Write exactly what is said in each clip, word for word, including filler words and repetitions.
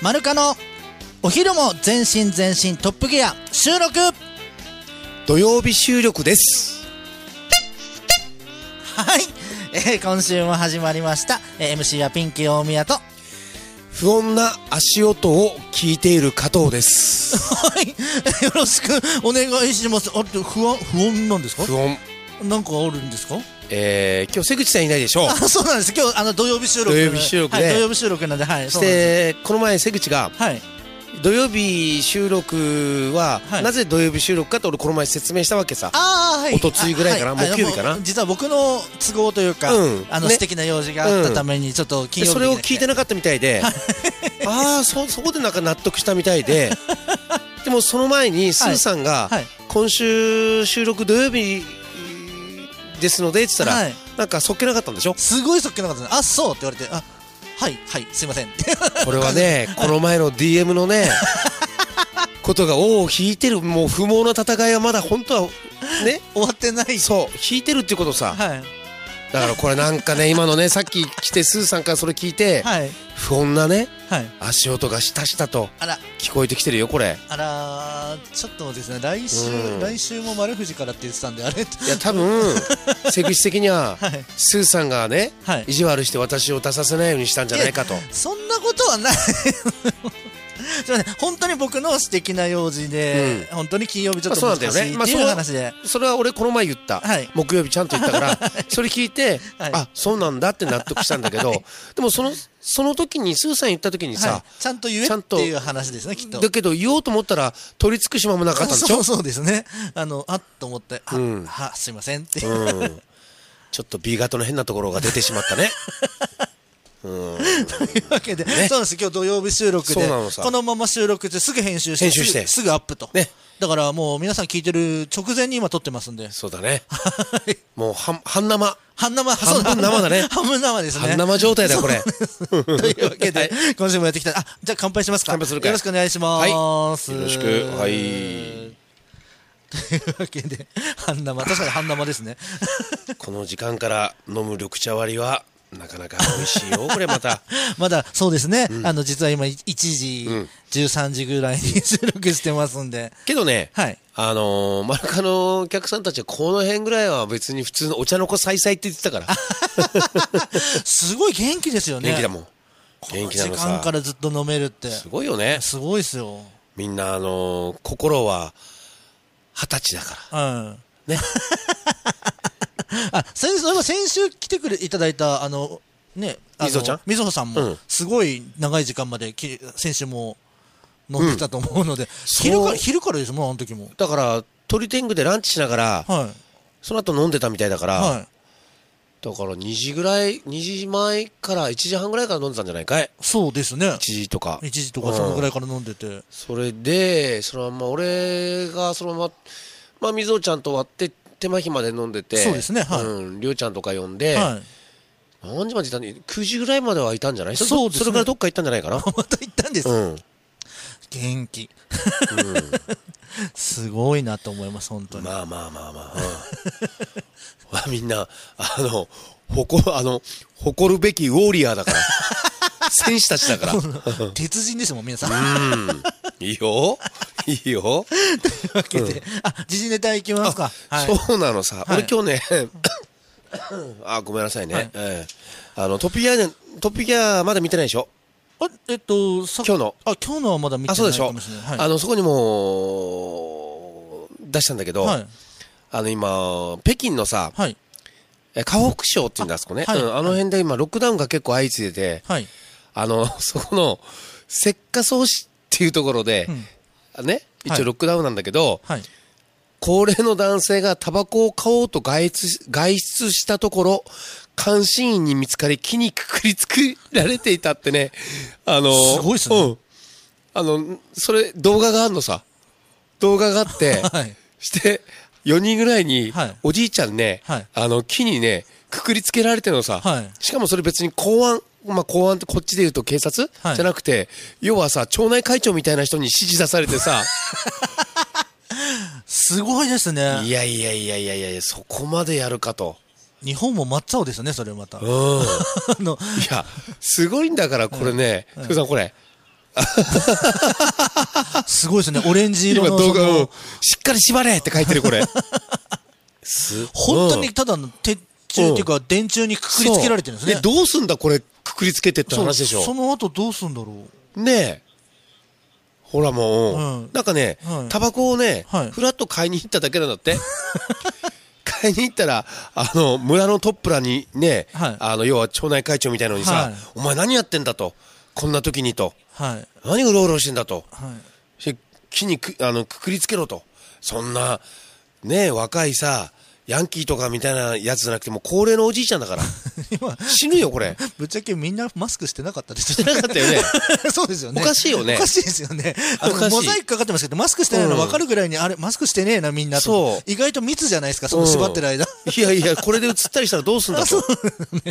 マルカのお昼も全身全身トップギア収録。 土曜日収録です。 はい、えー、今週も始まりました、えー、エムシー はピンキー大宮と不穏な足音を聞いている加藤です。 はい、よろしくお願いします。あれ不安不穏なんですか？ 不穏なんかあるんですか？ えー、今日瀬口さんいないでしょう。 あ、そうなんです。今日あの土曜日収録土曜日収録で、 はい、土曜日収録なんで、はい。 そしてこの前瀬口が、 はい、 土曜日収録は、はい、なぜ土曜日収録かと俺この前説明したわけさ。 あ、はい、 おとついぐらいかな、はい、木曜日かな。 実は僕の都合というか、うん、あの、ね、素敵な用事があったためにちょっと金曜日、 それを聞いてなかったみたいでああ そ, そこでなんか納得したみたいででもその前にスーさんが、はいはい、今週収録土曜日ですのでって言ったら、はい、なんかそっけなかったんでしょ。 すごいそっけなかったね。あ、そうって言われて、あ、はいはいすいませんこれはねこの前の ディーエム のねことが尾を引いてる。もう不毛な戦いはまだ本当はね終わってない。 そう引いてるっていうことさ、 はい、 だからこれなんかね今のねさっき来てスーさんからそれ聞いて、はい、不穏なね、はい、足音がしたしたと聞こえてきてるよこれ。 あらちょっとですね来週、うん、来週も丸藤からって言ってたんであれ。いや多分瀬口的には、はい、スーさんがね、はい、意地悪して私を出させないようにしたんじゃないかと。 そんなことはないそれ、ね、本当に僕の素敵な用事で、うん、本当に金曜日ちょっと難しいっていう話で、 まあ、それは俺この前言った、はい、木曜日ちゃんと言ったからそれ聞いて、はい、あそうなんだって納得したんだけど、はい、でもそのその時にスーさん言った時にさ、はい、 ちゃんと言えっていう話ですねきっと。 だけど言おうと思ったら取り付く島もなかったんでしょ。 そうそうですね。あのあっと思って、あ、うん、はすいませんって、うん、 ちょっと B 型の変なところが出てしまったねうんというわけで、ね、そうなんです。今日土曜日収録でこのまま収録してすぐ編集して、 編集してすぐアップと、ね、だからもう皆さん聞いてる直前に今撮ってますんで。 そうだねもう半半生半生半分生だね半分生ですね。 半生状態だこれというわけで、はい、今週もやってきた。あ、じゃあ乾杯しますか。 乾杯するか。 よろしくお願いします、 はい、よろしく。はいというわけで半生、確かに半生ですねこの時間から飲む緑茶割りはなかなか美味しいよこれまたまだそうですね、うん、あの実は今いちじ、うん、じゅうさんじぐらいに収録してますんで。 けどね、 はい、 あのー、マルカのお客さんたちはこの辺ぐらいは別に普通のお茶の子さいさいって言ってたからすごい元気ですよね。 元気だもん。元気なのさ。 この時間からずっと飲めるってすごいよね。 すごいですよ。 みんなあのー、心は二十歳だから、うん、ねあ、先先週来てくれいただいたあのね、 みずほちゃん、 みずほさんも、うん、すごい長い時間までき先週も飲んでたと思うので、うん、昼から昼からですもんあの時も。 だから鳥天狗でランチしながら、はい、その後飲んでたみたいだから、はい、だからにじぐらいにじまえからいちじはんぐらいから飲んでたんじゃないかい。 そうですね。 いちじとかいちじとかそのぐらいから飲んでて、うん、 それでそのまま俺がそのまままあみずほちゃんと割って手間暇で飲んでて。 そうですね、はい、 うん、りょうちゃんとか呼んで、はい、何時までいたんでくじぐらいまではいたんじゃない。 そうですね。 それからどっか行ったんじゃないかなまた行ったんです、うん、元気、うん、すごいなと思います本当に。 まあまあまあまあ、うん、みんなあの誇あの誇るべきウォーリアーだから戦士たちだから鉄人ですもん皆さん。 うんいいよいいよというわけで、うん、あ、時事ネタいきますか。 はい、そうなのさ、はい、俺今日ねあ、ごめんなさいね、はい、えー、あのトピギアね、トピギアまだ見てないでしょ。 あ、えっとさ今日のあ今日のはまだ見てないかもしれない。あ、そうでしょ、はい、 あのそこにも出したんだけど、はい、あの今北京のさ、はい、河北省っていうんだあそこね、あ、はい、うん、あの辺で今ロックダウンが結構相次いでて、はい、あのそこの石化装置っていうところで、うん、ね、一応ロックダウンなんだけど、はいはい、高齢の男性がタバコを買おうと外出、外出したところ監視員に見つかり木にくくりつけられていたってね。あのすごいっすね、うん、 あのそれ動画があるのさ。動画があって、はい、してよにんぐらいに、はい、おじいちゃんね、はい、あの木にねくくりつけられてるのさ、はい、しかもそれ別に公安、まあ、公安ってこっちで言うと警察、はい、じゃなくて要はさ町内会長みたいな人に指示出されてさすごいですね。 いやいやいやいやいや、そこまでやるかと。 日本も真っ青ですねそれまた。うんあのいやすごいんだからこれね、うん、うん、さんこれすごいですね、オレンジ色の動画をしっかり縛れって書いてるこれ。 本当にただの鉄柱っていうか電柱にくくりつけられてるんですね。 でどうすんだこれくくりつけてって話でしょ。 そ, その後どうすんだろうねえ。ほらもう、うん、なんかね、タバコをね、はい、ふらっと買いに行っただけなんだって。買いに行ったら、あの、村のトップらにね、はい、あの、要は町内会長みたいなのにさ、はい、お前何やってんだと。こんな時にと。はい、何うろうろしてんだと。はい、木にく、あの、くくりつけろと。そんな、ね、若いさ、ヤンキーとかみたいなやつじゃなくても高齢のおじいちゃんだから死ぬよこれ。 ぶっちゃけみんなマスクしてなかったですしてなかったよね。 そうですよね。 おかしいよね。 おかしいですよね。あのモザイクかかってますけどマスクしてないの分かるぐらいに、うん、あれマスクしてねえなみんなと。そう意外と密じゃないですかその縛ってる間、 うん、いやいやこれで映ったりしたらどうすんだと。ね、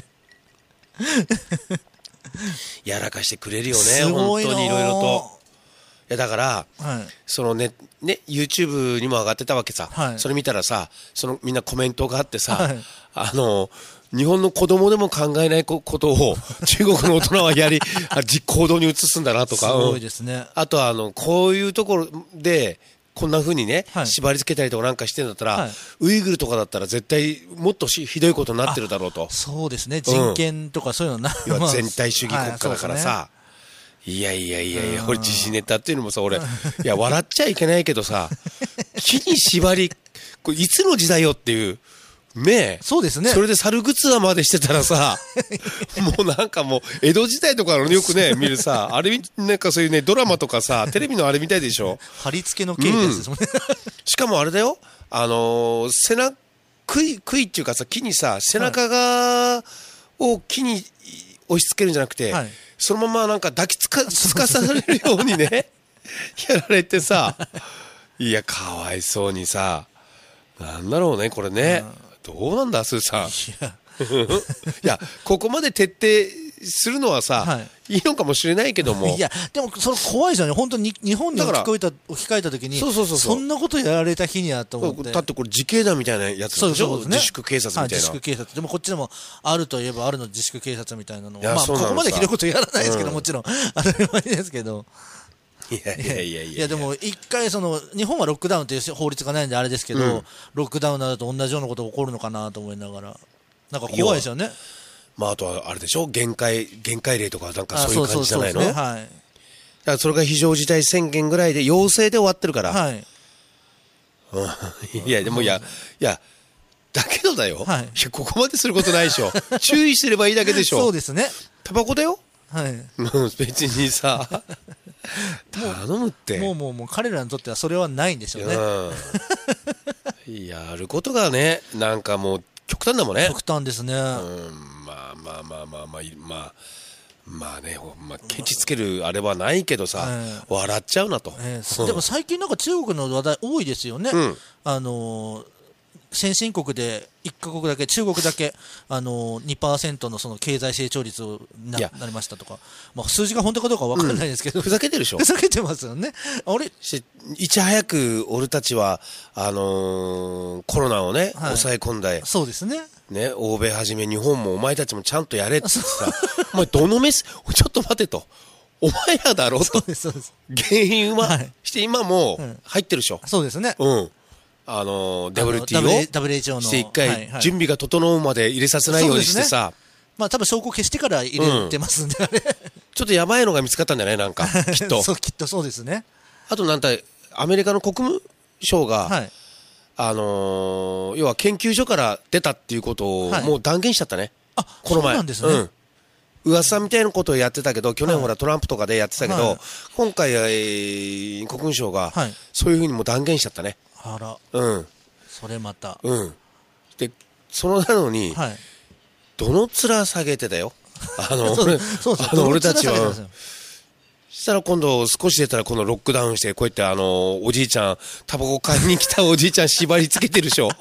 やらかしてくれるよね本当にいろいろと。いやだから、はい、そのね、ね、YouTube にも上がってたわけさ、はい、それ見たらさ、そのみんなコメントがあってさ、はい、あの、日本の子供でも考えないことを中国の大人はやり、実行動に移すんだなとか、 すごいですね。 うん、あとはあの、こういうところで、こんな風にね、はい、縛り付けたりとかなんかしてんだったら、はい、ウイグルとかだったら絶対もっとしひどいことになってるだろうと。 そうですね、人権とかそういうのな、 うん、全体主義国家だからさ、はいいやいやいやいや、俺時事ネタっていうのもさ、俺、いや、笑っちゃいけないけどさ、木に縛り、これいつの時代よっていう、ねえ。 そうですね。 それで猿グツアまでしてたらさ、もうなんかもう、江戸時代とかのよくね、見るさ、あれ、なんかそういうね、ドラマとかさ、テレビのあれみたいでしょ。 貼り付けの経緯ですもんね、うん。 しかもあれだよ、あのー、背中、杭、杭っていうかさ、木にさ、背中が、を木に押し付けるんじゃなくて、はいそのままなんか抱きつか、つかされるようにね、やられてさ、いや、かわいそうにさ、なんだろうね、これね。どうなんだ、スーさん。いや、いやここまで徹底するのはさ、はい、いいのかもしれないけども。 いや、でも、それ怖いですよね。本当に日本に置き換えた、置き換えたときに、そうそうそうそう、そんなことやられた日にやと思って。 だってこれ自警団みたいなやつでしょ。そうそうですね、自粛警察みたいな、はい。 自粛警察。でもこっちでもあるといえばあるの自粛警察みたいなのは。まあ、ここまでひどいことやらないですけど、うん、もちろん。当たり前ですけど。 いやいやいやいや。 いやでも一回その、日本はロックダウンという法律がないんであれですけど、うん、ロックダウンなどと同じようなことが起こるのかなと思いながら。なんか怖いですよね。 まあ、あとはあれでしょ、限界、限界令とかなんかそういう感じじゃないの？そうそうそうですね、はい。だからそれが非常事態宣言ぐらいで要請で終わってるから。はい。いや、でもいや、いや、だけどだよ。はい。いや、ここまですることないでしょ。注意すればいいだけでしょ。 そうですね。 タバコだよ。 はい。 別にさ、頼むって。 もうもうもう彼らにとってはそれはないんでしょうね。 うん。やることがね、なんかもう、極端だもんね。 極端ですね。うん、 まあまあまあまあまあ、まあ、まあね、まあ、ケチつけるあれはないけどさ、えー、笑っちゃうなと、 えーうん。でも最近なんか中国の話題多いですよね。うん、あのー、先進国でいっカ国だけ、中国だけ、あのー、にパーセント のその経済成長率に な, なりましたとか、まあ、数字が本当かどうかわからないですけど、うん、 ふざけてるでしょ。 ふざけてますよね。あれいち早く俺たちは、あのー、コロナをね、はい、抑え込んだ。 そうですね。 ね、欧米はじめ日本もお前たちもちゃんとやれってさ、お前どのメス、ちょっと待てと。お前らだろと。そうです、そうです。原因は、はい、して今も入ってるでしょ。 そうですね。 うん。あの、ダブリューティー をダブリューエイチオー のして一回準備が整うまで入れさせないようにしてさ。ね、 まあ多分証拠消してから入れてますんで、うん、 ちょっとやばいのが見つかったんじゃないなんか、きっと。 そう、きっとそうですね。 あとなんだ、アメリカの国務省が、はい、あのー、要は研究所から出たっていうことをもう断言しちゃったね。 はい、あ、この前。そうなんですね。うん。 噂みたいなことをやってたけど、去年ほらトランプとかでやってたけど、はい、今回は、えー、国務省が、そういうふうにも断言しちゃったね。 あら。 うん。 それまた。 うん。で、そのなのに、はい、どの面下げてたよ。あの、そうそうあの俺たちは。したら今度少し出たらこのロックダウンしてこうやってあのおじいちゃんタバコ買いに来たおじいちゃん縛り付けてるでしょ。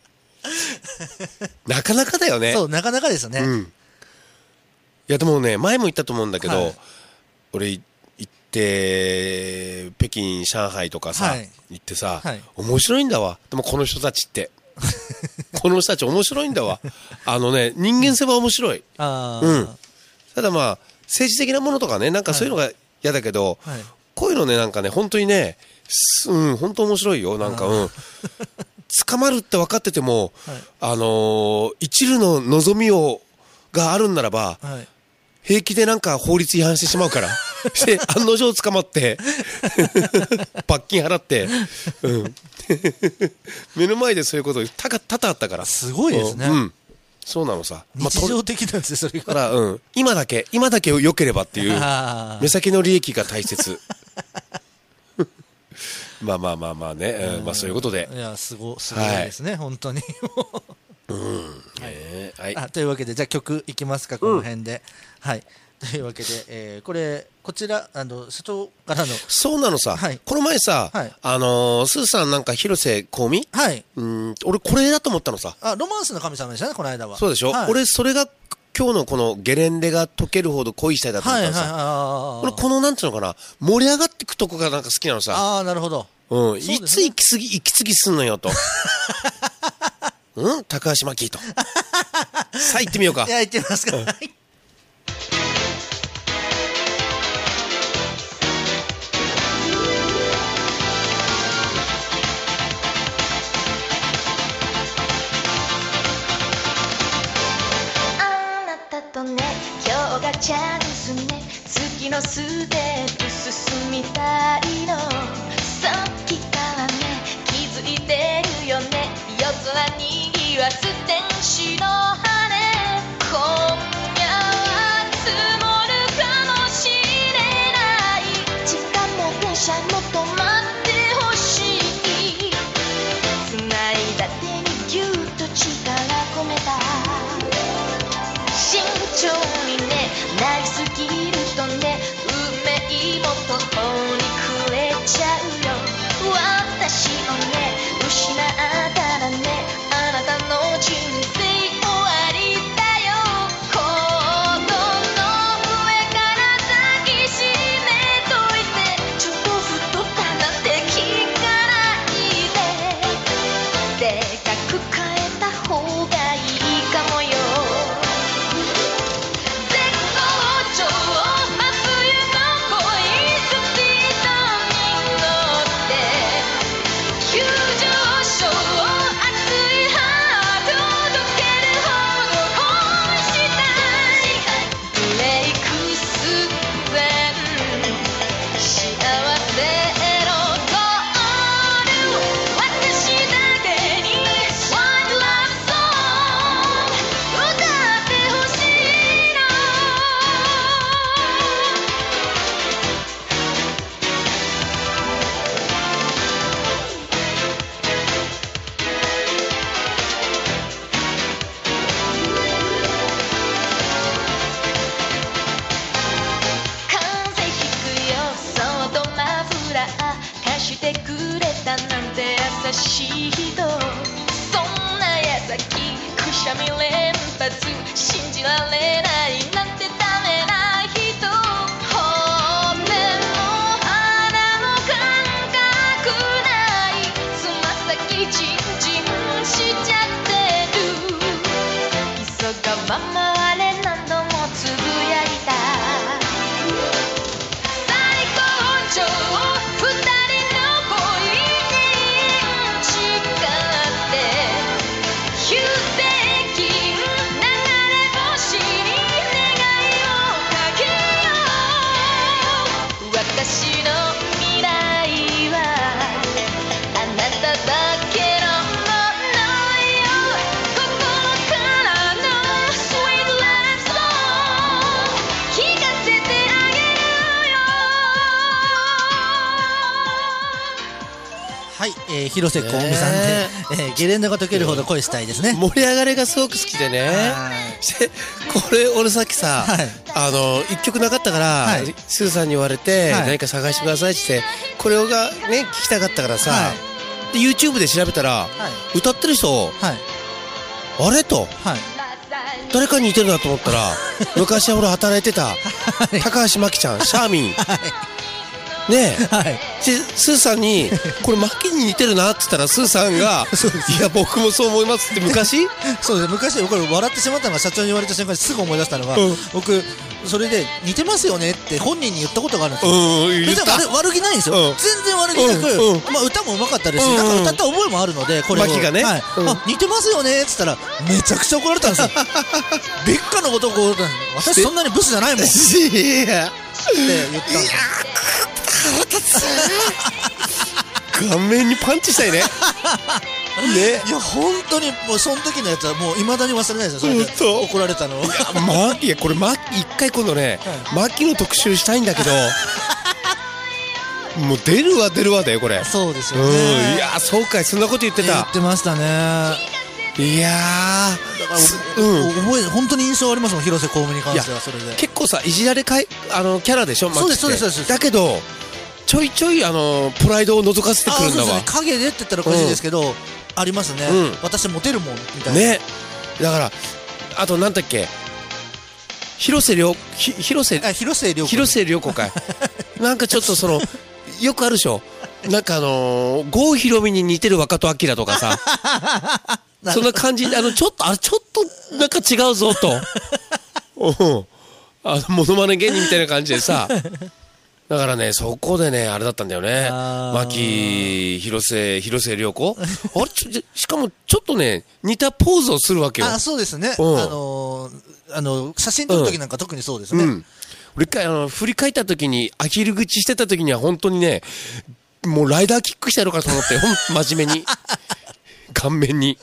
なかなかだよね。 そうなかなかですよね。うん、いやでもね前も言ったと思うんだけど、はい、俺行って北京上海とかさ、はい、行ってさ、はい、面白いんだわ。でもこの人たちってこの人たち面白いんだわ。あのね人間性は面白い。あうん。ただまあ政治的なものとかねなんかそういうのが嫌だけど、はい、こういうのね、なんかね、本当にね、うん、本当面白いよ。なんか、うん。捕まるって分かってても、はい、あのー、一縷の望みを、があるんならば、はい、平気でなんか法律違反してしまうから。で、案の定捕まって、罰金払って、うん。目の前でそういうこと多々あったから。 すごいですね。 うん。そうなのさ。 日常的なんですね、それが。 だから、うん。今だけ、今だけ良ければっていう、目先の利益が大切。まあまあまあまあね、うん、まあそういうことで。 いや、すご、すごいですね、はい、本当に。 うん。えー、はい。 あ、というわけで、じゃあ曲いきますか、この辺で。うん、はい。というわけで、えー、これ、こちら、あの、社長からの。 そうなのさ。はい、この前さ、はい、あのー、スーさんなんか広瀬香美、はい。うん、俺これだと思ったのさ。 あ、ロマンスの神様でしたね、この間は。 そうでしょ、はい、俺、それが、今日のこのゲレンデが溶けるほど恋したいだと思ったのさ。はいはいはい、俺、このなんていうのかな、盛り上がっていくとこがなんか好きなのさ。 ああ、なるほど。 うん、いつ行き過ぎ、行き過ぎすんのよと。うん、高橋真希と。さあ行ってみようか。 いや、行ってみますか。うん、 チャンスね、月のステップ進みたいの。さっきからね、気づいてるよね。夜空にぎわす天使の羽。今夜は積もるかもしれない。時間も電車も止まってほしい。繋いだ手にぎゅっと力込めた。慎重にね、なりすぎるとね、運命も途方に暮れちゃうよ。私をね、失ったらね、あなたの人生終わりだよ。コートの上から抱きしめといて、ちょっと太ったなんて聞かないで。でかく変えた方がいいかもよ。 広瀬香美さんで、えー、ゲレンデが溶けるほど恋したいですね。 盛り上がりがすごく好きでね。これ俺さっきさ、はい、あの一曲なかったから、はい、スーさんに言われて、はい、何か探してくださいって、これがね聞きたかったからさ、はい、で YouTube で調べたら、はい、歌ってる人、はい、あれと、はい、誰かに似てるなと思ったら昔は俺働いてた、はい、高橋真希ちゃん、シャーミン。 ねえ、 はい、 スーさんにこれマキに似てるなって言ったらスーさんがいや僕もそう思いますって昔そうです昔僕笑ってしまったのが社長に言われた瞬間にすぐ思い出したのが、うん、僕それで似てますよねって本人に言ったことがあるんですよ。 うん別に悪悪気ないんですよ、うん、全然悪気なく、うんうんまあ、歌も上手かったですし、うんうん、なんか歌った覚えもあるのでこれをマキがね、 はいうん、あ似てますよねって言ったらめちゃくちゃ怒られたんですよ別家のことを私そんなにブスじゃないもんって言ったんですよ。 腹立つ顔面にパンチしたいねねいや本当にもうその時のやつはもう未だに忘れないですよ。それで怒られたのをいやマキこれマキ一回今度ね、はい、マキの特集したいんだけどもう出るわ出るわだよこれ。 そうですよね、 うん、いやそうかいそんなこと言ってた言ってましたね。 いやーだから、 うん、覚え本当に印象ありますもん広瀬香美に関しては。それで結構さいじられかいあのキャラでしょマキって。 そうですそうですそうです。 だけどちょいちょいあのプライドを覗かせてくるんだわ。 そうですね、影でって言ったら個人ですけど、うん、ありますね、うん、私モテるもんみたいなね。だからあとなんだっけ広瀬涼広瀬あ広瀬涼子広瀬涼子かいなんかちょっとそのよくあるでしょなんかあのー、郷ひろみに似てる若戸明とかさそんな感じであのちょっとあれちょっとなんか違うぞとうんあのモノマネ芸人みたいな感じでさだからねそこでねあれだったんだよね。牧広瀬広瀬涼子あれちょしかもちょっとね似たポーズをするわけよ。 あそうですね、うん、あのー、あの写真撮る時なんか特にそうですね、うんうん、 俺一回あの振り返った時にアヒル口してた時には本当にねもうライダーキックしてやろうかと思ってほん真面目に顔面に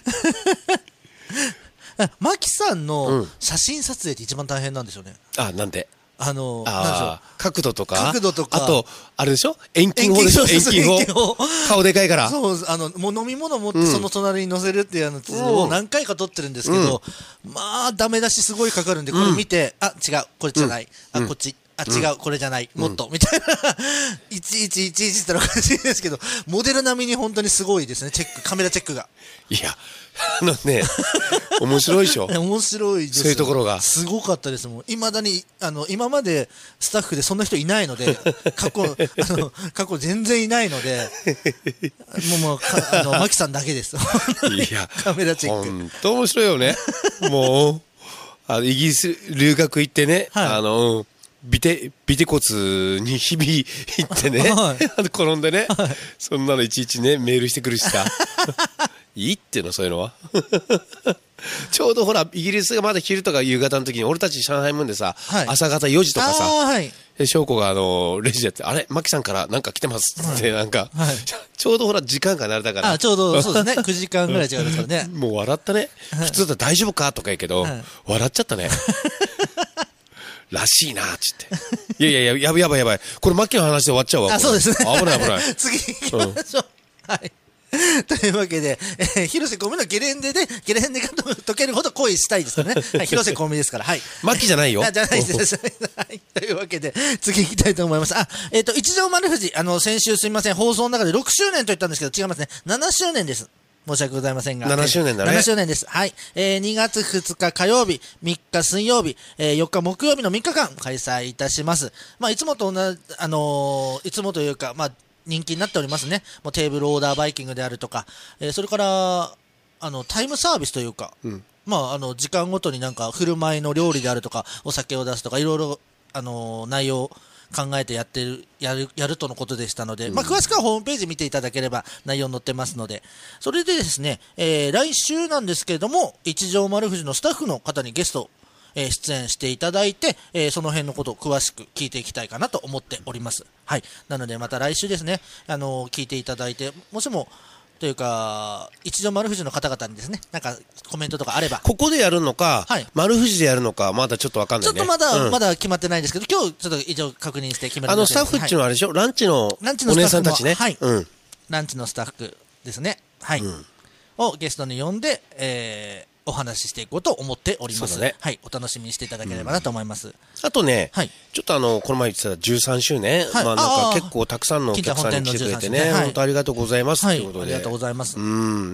マキさんの写真撮影って一番大変なんですよね。 あなんであのあなんでしょう角度とか角度とかあとあれでしょ遠近法でしょ遠近法顔でかいからそうあのもう飲み物持ってその隣に乗せるっていうやつを何回か撮ってるんですけど、うん、まあダメ出しすごいかかるんでこれ見て、うん、あ違うこれじゃない、うん、あこっちあ違うこれじゃないもっと、うん、みたいないちいちいちいちってのがおかしいですけどモデル並みに本当にすごいですねチェックカメラチェックが。 いやあのね面白いでしょ面白いです。 そういうところがすごかったですもん。いまだにあの今までスタッフでそんな人いないので過去あの過去全然いないのでもうもうあのマキさんだけですいやカメラチェック本当面白いよねもうあのイギリス留学行ってね、はい、あのビテビテ骨に日々行ってね、はい、転んでね、はい、そんなのいちいちねメールしてくるしさいいっていうのそういうのはちょうどほらイギリスがまだ昼とか夕方の時に俺たち上海ムーンでさ、はい、朝方よじとかさ、はい、翔子があのレジでやってあれマキさんからなんか来てますって、はい、なんか、はい、ちょうどほら時間が慣れたからあちょうどそうですねくじかんぐらい違うんですからねもう笑ったね普通だったら大丈夫かとか言うけど、はい、笑っちゃったねらしいなーっつっていやいやいややばいやばいやばいこれマキの話で終わっちゃうわ。 あそうですね危ない危ない次行きましょう、うん、はいというわけで、えー、広瀬香美のゲレンデでゲレンデが解けるほど恋したいですよね、はい、広瀬香美ですからはいマキじゃないよあじゃないですはいというわけで次行きたいと思います。あえっ、ー、と一条丸藤あの先週すみません放送の中でろくしゅうねんと言ったんですけど違いますねななしゅうねんです。申し訳ございませんが。 ななしゅうねんだね。 ななしゅうねんです。はい。えー、にがつふつか火曜日、みっか水曜日、えー、よっか木曜日のみっかかん開催いたします。まあ、いつもと同じ、あのー、いつもというか、まあ、人気になっておりますね。もうテーブルオーダーバイキングであるとか、えー、それから、あの、タイムサービスというか、うん、まあ、あの、時間ごとになんか、振る舞いの料理であるとか、お酒を出すとか、いろいろ、あのー、内容、考えてやってる、やる、やるとのことでしたので、うん、まあ、詳しくはホームページ見ていただければ内容載ってますので、それでですね、えー、来週なんですけれども、一条丸藤のスタッフの方にゲスト、えー、出演していただいて、えー、その辺のことを詳しく聞いていきたいかなと思っております。はい。なので、また来週ですね、あのー、聞いていただいて、もしも、というか、一条丸藤の方々にですね、なんかコメントとかあれば。 ここでやるのか、はい、丸藤でやるのか、まだちょっとわかんないね。 ちょっとまだ、うん、まだ決まってないんですけど、今日ちょっと一応確認して決めてあの、スタッフっていうのはあれでしょ、はい、ランチのお姉さんたちね。 はい、 うん。 ランチのスタッフですね。はい。うん、をゲストに呼んで、えー、お話ししていこうと思っております。ね、はい。お楽しみにしていただければなと思います。うん、 あとね、はい、ちょっとあの、この前言ってたじゅうさんしゅうねん、はい、まあなんか結構たくさんのお客さんに来てくれてね、本当ありがとうございますということで、はい。ありがとうございます。 うん、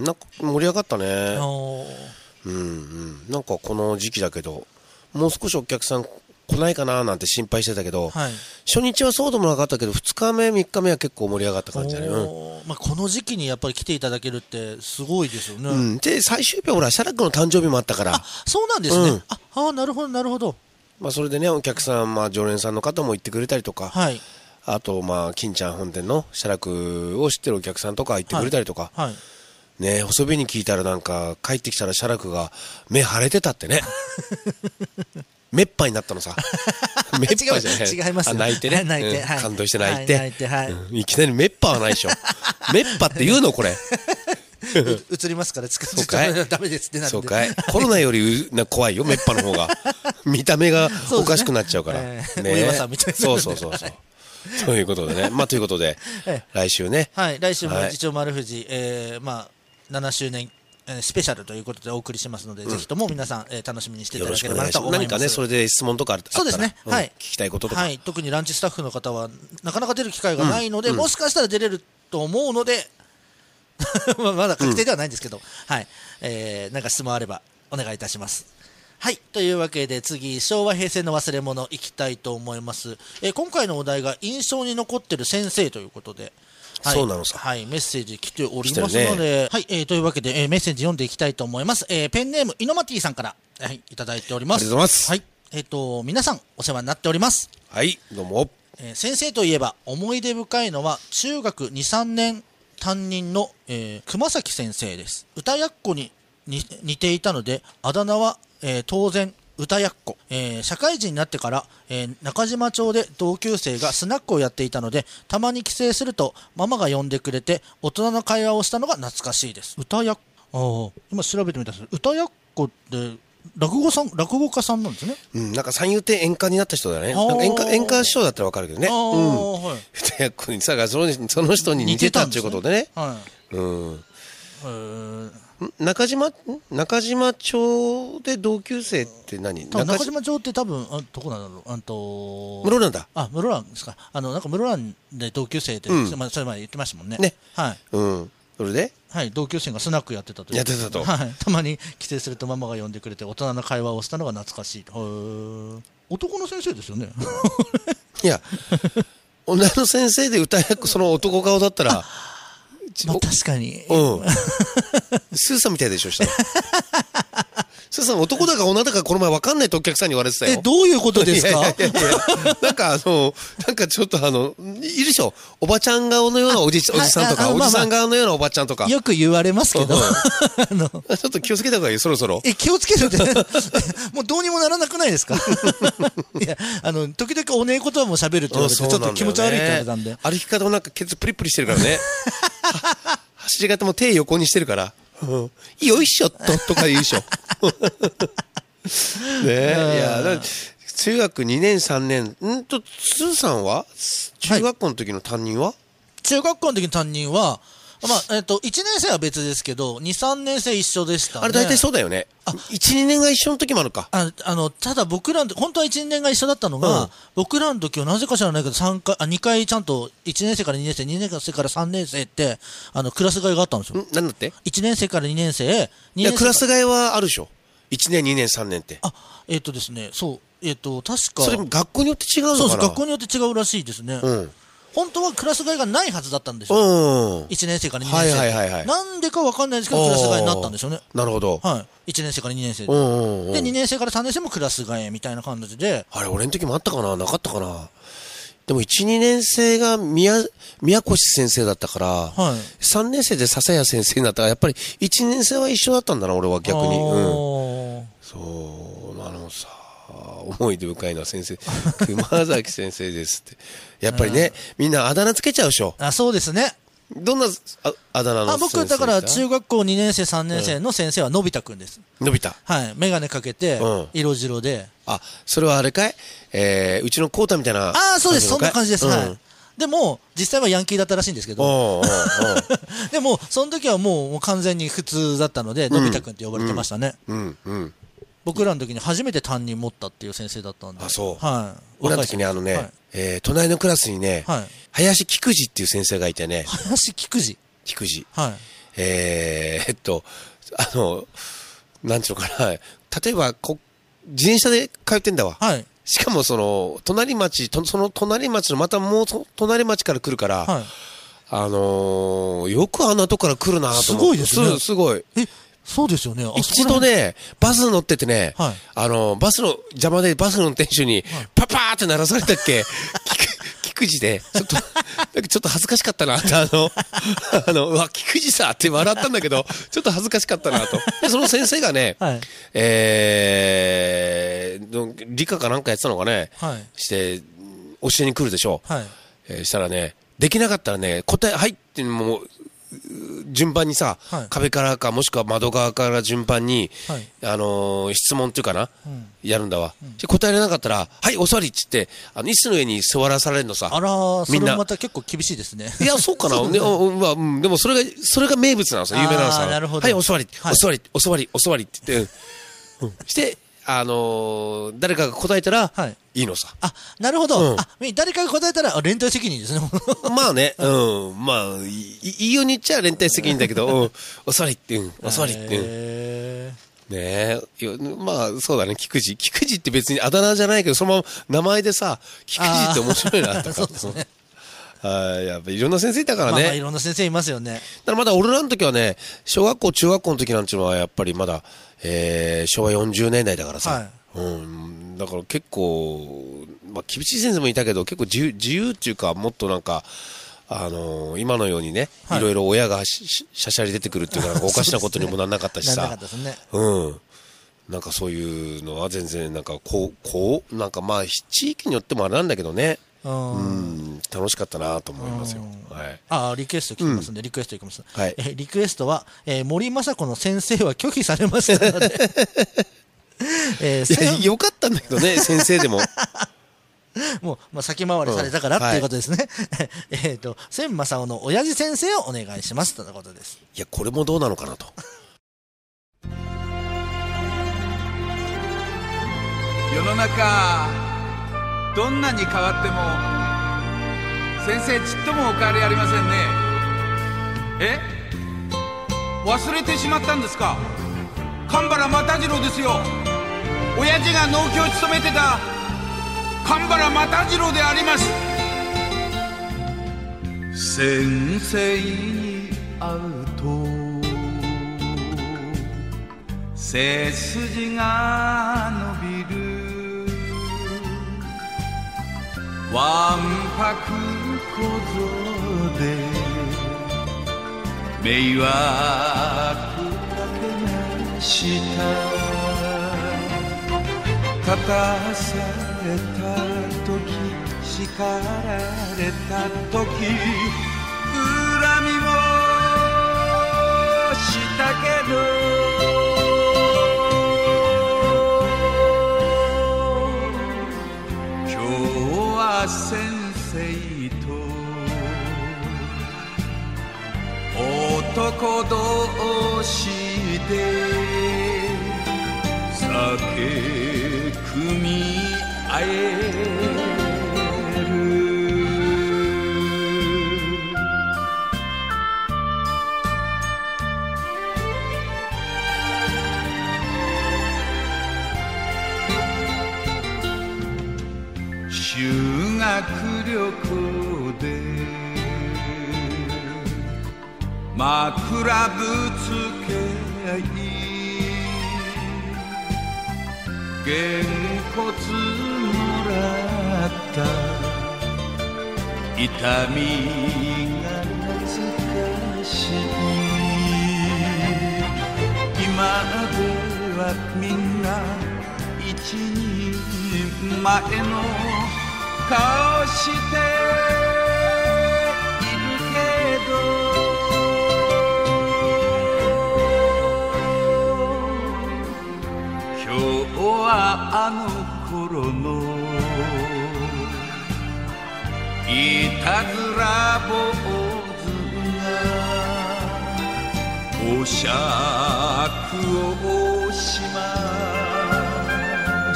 なんか盛り上がったね。うんうん。なんかこの時期だけど、もう少しお客さん来ないかななんて心配してたけど、 はい、 初日はそうでもなかったけど、ふつかめ、みっかめは結構盛り上がった感じだね。うん、 まあ、この時期にやっぱり来ていただけるってすごいですよね。 うん、で、最終日はほら、写楽の誕生日もあったから。 あ、そうなんですね。うん、ああ、なるほど、なるほど。 まあ、それでね、お客さん、まあ、常連さんの方も行ってくれたりとか、 はい、 あと、まあ、金ちゃん本店の写楽を知ってるお客さんとか行ってくれたりとか、 はいはい、 ね、細火に聞いたらなんか、帰ってきたら写楽が目腫れてたってね。めっぱになったのさ。めっぱじゃない。 違いますよ。 泣いてね。 泣いて、うんはい、感動して泣いて。 はい、泣いて、はい、 うん。いきなりめっぱはないでしょ。めっぱって言うのこれ。 映りますから、使そうかい。 ダメですってなるんで。 そうかい。コロナよりな怖いよ、めっぱの方が。見た目がおかしくなっちゃうから。ね。 お岩さんみたいな。 そうそうそうそう。ということでね。まあ、ということで、来週ね。 はい、来週も次長丸藤、えー、まあ、ななしゅうねん。スペシャルということでお送りしますので、うん、ぜひとも皆さん、えー、楽しみにしていただければと思います。 何かね、それで質問とかあったら、 そうですね、はい、 聞きたいこととか、 はい、特にランチスタッフの方はなかなか出る機会がないので、うん、もしかしたら出れると思うのでまだ確定ではないんですけど、うん、はい、えー、なんか質問あればお願いいたします。はい、というわけで次、昭和平成の忘れ物いきたいと思います。えー、今回のお題が印象に残ってる先生ということで、はい、 そうなのさ。 はい、メッセージ来ておりますので、ね、はい、えー、というわけで、えー、メッセージ読んでいきたいと思います。えー、ペンネーム、イノマティさんから、はい、いただいております。 ありがとうございます。 はい、えっ、ー、と、皆さん、お世話になっております。 はい、どうも。 えー、先生といえば、思い出深いのは、中学に、さんねん担任の、えー、熊崎先生です。歌やっこに似ていたので、あだ名は、えー、当然、歌やっこ、えー、社会人になってから、えー、中島町で同級生がスナックをやっていたので、たまに帰省するとママが呼んでくれて大人の会話をしたのが懐かしいです。歌やっこ、あ、今調べてみたんです。歌やっこって落語さん、落語家さんなんですね。 うん、なんか三遊亭演歌になった人だね。なんか演歌、演歌師匠だったらわかるけどね。あ、うん、はい、歌やっこにさ、その、その人に似てたっていうことでね。はい、うん。えー中島、中島町で同級生って何？ 中島町って多分、あ、どこなんだろう、あと、 室蘭だ。 あ、室蘭ですか。あの、なんか室蘭で同級生って、うん、まあ、それまで言ってましたもんね。 ね。 はい。 うん。それで？ はい、同級生がスナックやってたという。 やってたと。 はい。たまに帰省するとママが呼んでくれて、大人の会話をしたのが懐かしい。へー。男の先生ですよね。 いや、女の先生で歌役、その男顔だったら、 まあ、確かに。 うん。スーさんみたいでしょ、したら。スーさん男だか女だかこの前分かんないとお客さんに言われてたよ。 え、どういうことですか？いやいやいやいやなんかあの、なんかちょっとあの、いるでしょ。おばちゃん顔のようなおじ、おじさんとか、おじさん顔のようなおばちゃんとか。 よく言われますけど。 あのちょっと気をつけた方がいいよ、そろそろ。 え、気をつけるって。もうどうにもならなくないですか？いや、あの、時々おねえ言葉も喋るって言われて、ちょっと気持ち悪いって言われたんで。 歩き方もなんかケツプリプリしてるからね。走り方も手横にしてるから、うん、よいしょっととか言うでしょ。ねえ、いや、中学にねんさんねん、んと、スーさんは中学校の時の担任は、はい、 中学校の時の担任は、まあ、えっと、いちねん生は別ですけど、に、さんねん生一緒でしたね。 あれ大体そうだよね。あ、いち、にねんが一緒の時もあるか。 あ、あの、ただ僕ら、本当はいち、にねんが一緒だったのが、うん、僕らの時はなぜか知らないけど、さんかい、あ、にかいちゃんと、いちねん生からにねん生、にねん生からさんねん生って、あの、クラス替えがあったんですよ。 んなんだって ?いちねん生からにねん生、にねん生。いや、 クラス替えはあるでしょ。いちねん、にねん、さんねんって。 あ、えっとですね、そう、えっと、確か。 それも学校によって違うのかな？ そうです、学校によって違うらしいですね。うん。本当はクラス替えがないはずだったんですよ。うん。いちねん生からにねん生。はいはいはいはい。なんでかわかんないですけど、クラス替えになったんですよね。 なるほど。 はい。いちねん生からにねん生で。うんうん。で、にねん生からさんねん生もクラス替えみたいな感じで。 あれ、俺の時もあったかな？なかったかな？でもいち、にねん生が宮、宮越先生だったから、はい。さんねん生で笹谷先生になったから、やっぱりいちねん生は一緒だったんだな、俺は逆に。うん。そう、あのさ。思い出深いのは先生、熊崎先生ですって。やっぱりね、みんなあだ名つけちゃうでしょ。 あ、そうですね。 どんな あ, あだ名の先生？ あ、僕、だから中学校にねん生、さんねん生の先生はのび太くんです。 のび太。 はい。メガネかけて、うん、色白で。 あ、それはあれかい？えー、うちのコータみたいな。 ああ、そうです。そんな感じです。うん、はい。でも、実際はヤンキーだったらしいんですけど。おうおうおうでも、その時はもう、もう完全に普通だったので、のび太くんって呼ばれてましたね。うん、うん、うん。僕らの時に初めて担任持ったっていう先生だったんで。 あ、そう。 はい。 俺の時にあのね、はい、えー、隣のクラスにね、はい、林菊次っていう先生がいてね。 林菊次菊次。 はい。 えー、えっと、あの、なんちゅうのかな、例えばこ、自転車で通ってんだわ。はい。 しかもその、隣町、その隣町のまたもう隣町から来るから、はい、あのー、よくあんなとこから来るなと思って。すごいですね。 すごい。 え、そうですよね。 一度ね、バス乗っててね、はい、あのー、バスの邪魔でバスの運転手に、パパーって鳴らされたっけ、菊池で、ちょっと、なんかちょっと恥ずかしかったなって、あの、あの、うわ、菊池さって笑ったんだけど、ちょっと恥ずかしかったなと。で、その先生がね、はい、えー、理科かなんかやってたのかね、はい、して、教えに来るでしょう。はい、えー、したらね、できなかったらね、答え、はいってもう、順番にさ、はい、壁からかもしくは窓側から順番に、はい、あのー、質問っていうかな、うん、やるんだわ、うん、答えられなかったらはいお座りっつってあの椅子の上に座らされるのさ。 あらー、みんなそれまた結構厳しいですね。 いやそうかなね、まあ、うん、でもそれがそれが名物なのさ、有名なのさ。 なるほど。 はいお座り、はい、お座りお座りお座りって言って、うん、してあのー、誰かが答えたら、はい、いいのさ。 あ、なるほど。うん、あ、誰かが答えたら、連帯責任ですね。 まあね、うん。まあ、いいように言っちゃ連帯責任だけど、うん、お座りって、うん、お座りって。うん、ねえ、まあ、そうだね、菊池。菊池って別にあだ名じゃないけど、そのまま名前でさ、菊池って面白いな、とか。 そうですね。 はい、やっぱいろんな先生いたからね。まあ、 まあいろんな先生いますよね。 だからまだ俺らの時はね、小学校、中学校の時なんていうのはやっぱりまだ、えー、しょうわよんじゅうねんだいだからさ。はい、うん、だから結構、まあ、厳しい先生もいたけど、結構自由、自由っていうか、もっとなんか、あのー、今のようにね、はい、いろいろ親がししゃしゃり出てくるっていうか、おかしなことにもならなかったしさ。 ならなかったですね。 うん。なんかそういうのは全然、なんかこう、こう、なんかまあ、地域によってもあれなんだけどね。うん、楽しかったなと思いますよ。はい、 あリクエスト来てますんで、うん、リクエストいきます。はい、えリクエストは、えー、森昌子の先生は拒否されましたので、 えー、いやよかったんだけどね、先生でも。 もう、まあ、先回りされたから、うん、っていうことですね。はい、えっと、千正雄の親父先生をお願いしますということです。 いや、これもどうなのかなと。 世の中、どんなに変わっても先生ちっともお変わりありませんね。え忘れてしまったんですか。神原又次郎ですよ。親父が農協を務めてた神原又次郎であります。先生に会うと背筋が伸びる。わんぱく小僧で迷惑かけました立たされた時叱られた時恨みもしたけど先生と男同士で酒酌み合える。修学旅行で枕ぶつけ合いげんこつもらった痛みが懐かしい。今ではみんな一人前の顔しているけど今日はあの頃のいたずら坊主がお酌をします。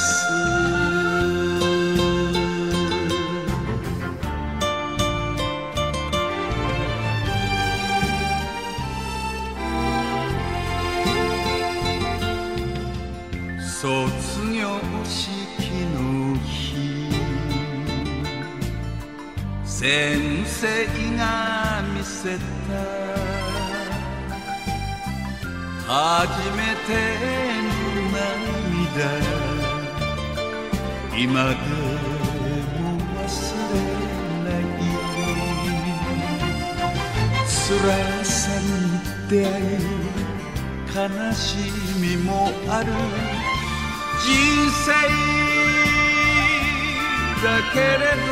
卒業式の日先生が見せた初めての涙、今でも忘れない辛さに出会い悲しみもある人生だけれど、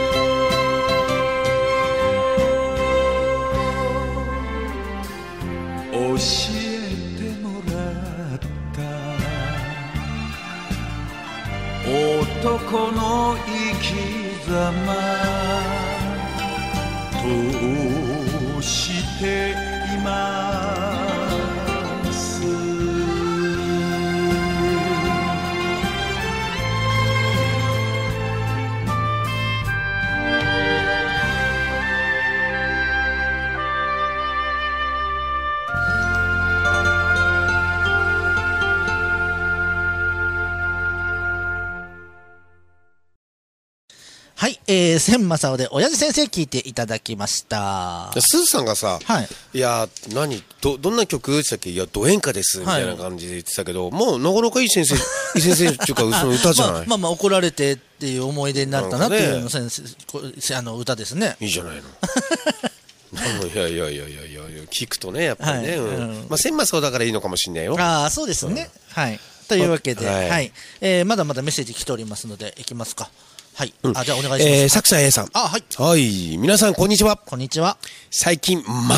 教えてもらった男の生き様、どうしていますはい、えー、千正雄で親父先生聞いていただきました。 スーさんがさ、 はい、 いや何どどんな曲って言ったっけ、いやド演歌ですみたいな感じで言ってたけど、はい、もうなかなかいい先生いい先生っていうかその歌じゃない。 まあ、まあまあ怒られてっていう思い出になったなっていうの先生、あの歌ですね。 いいじゃないの。いやいやいやいやいや聞くとねやっぱりね、はい、うん、まあ千正雄だからいいのかもしれないよ。 ああそうですね、うん、はい。というわけで、はい、はい、えー、まだまだメッセージ来ておりますのでいきますか。はい、うん、あ、じゃあお願いします。 えー、作者 A さん。 あ、はい。 はい。皆さん、こんにちは。 こんにちは。 最近、ま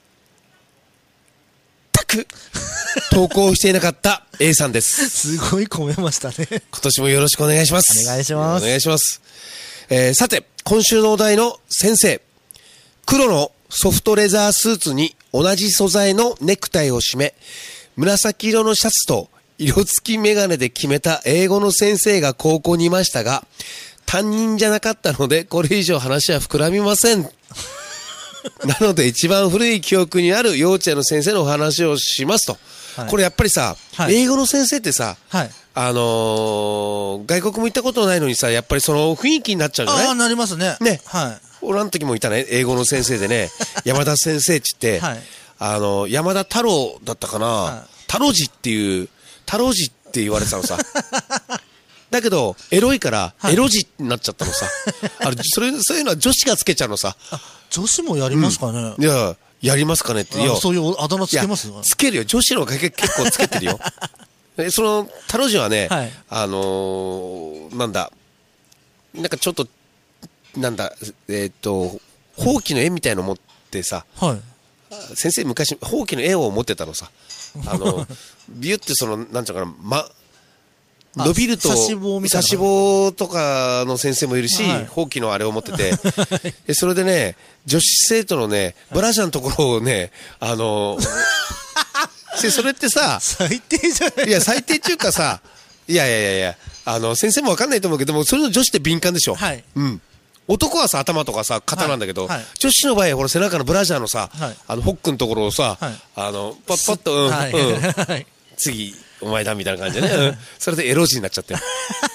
ったく、投稿していなかった A さんです。 すごい込めましたね。 今年もよろしくお願いします。 お願いします。 お願いします。えー、さて、今週のお題の先生。黒のソフトレザースーツに同じ素材のネクタイを締め、紫色のシャツと色付きメガネで決めた英語の先生が高校にいましたが、担任じゃなかったので、これ以上話は膨らみません。なので、一番古い記憶にある幼稚園の先生のお話をしますと。はい、これやっぱりさ、はい、英語の先生ってさ、はい、あのー、外国も行ったことないのにさ、やっぱりその雰囲気になっちゃうんじゃない？ ああ、なりますね。 ね。 はい。 俺らの時もいたね、英語の先生でね、山田先生って言って、はい、あのー、山田太郎だったかな、はい、太郎寺っていう、太郎寺って言われてたのさ。だけど、エロいから、エロ字になっちゃったのさ。あれ、それ、そういうのは女子がつけちゃうのさ。 女子もやりますかね、 うん、いや、やりますかねって。いや、 そういうあだ名つけますよ。 つけるよ。女子の方が結構つけてるよ。その、タロジはね、はい、あのー、なんだ、なんかちょっと、なんだ、えー、っと、ほうきの絵みたいの持ってさ、はい、先生昔、ほうきの絵を持ってたのさ。あの、ビュってその、なんちゃうかな、ま、伸びると、刺し棒みたいな。刺し棒とかの先生もいるし、はい、ほうきのあれを持ってて、それでね、女子生徒のね、ブラジャーのところをね、あの、それってさ、 最低じゃない？ いや、最低っていうかさ、いやいやいやいや、あの、先生もわかんないと思うけども、それの女子って敏感でしょ。はい。うん。男はさ、頭とかさ、肩なんだけど、はいはい、女子の場合、ほら、背中のブラジャーのさ、はい、あの、ホックのところをさ、はい、あの、パッパッと、うん、はい、うん。次、お前だみたいな感じでね、うん、それでエロ字になっちゃってる。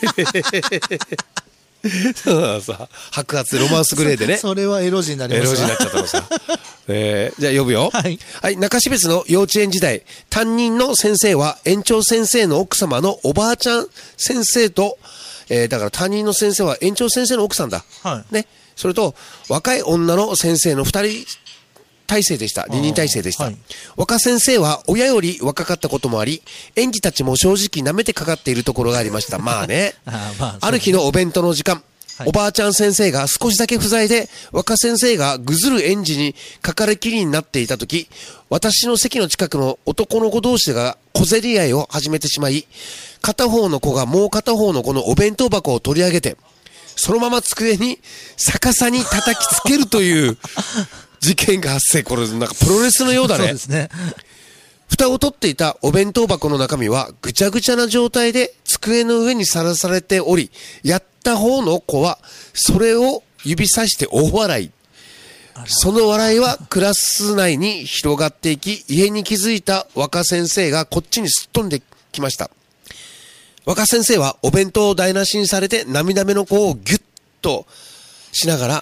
そうさ、白髪ロマンスグレーでね。 それはエロ字になりました。 エロ字になっちゃったのさ。えー、じゃあ呼ぶよ。はい。はい、中標津の幼稚園時代、担任の先生は園長先生の奥様のおばあちゃん先生と、えー、だから担任の先生は園長先生の奥さんだ。はい。ね。それと、若い女の先生の二人、体制でした。二人体制でした。はい、若先生は親より若かったこともあり、園児たちも正直舐めてかかっているところがありました。まあね。あ, まあある日のお弁当の時間、はい、おばあちゃん先生が少しだけ不在で、若先生がぐずる園児にかかれきりになっていたとき、私の席の近くの男の子同士が小競り合いを始めてしまい、片方の子がもう片方の子のお弁当箱を取り上げて、そのまま机に逆さに叩きつけるという、事件が発生。これなんかプロレスのようだね。そうですね。蓋を取っていたお弁当箱の中身はぐちゃぐちゃな状態で机の上にさらされており、やった方の子はそれを指さして大笑い。その笑いはクラス内に広がっていき、家に気づいた若先生がこっちにすっ飛んできました。若先生はお弁当を台無しにされて涙目の子をギュッとしながら、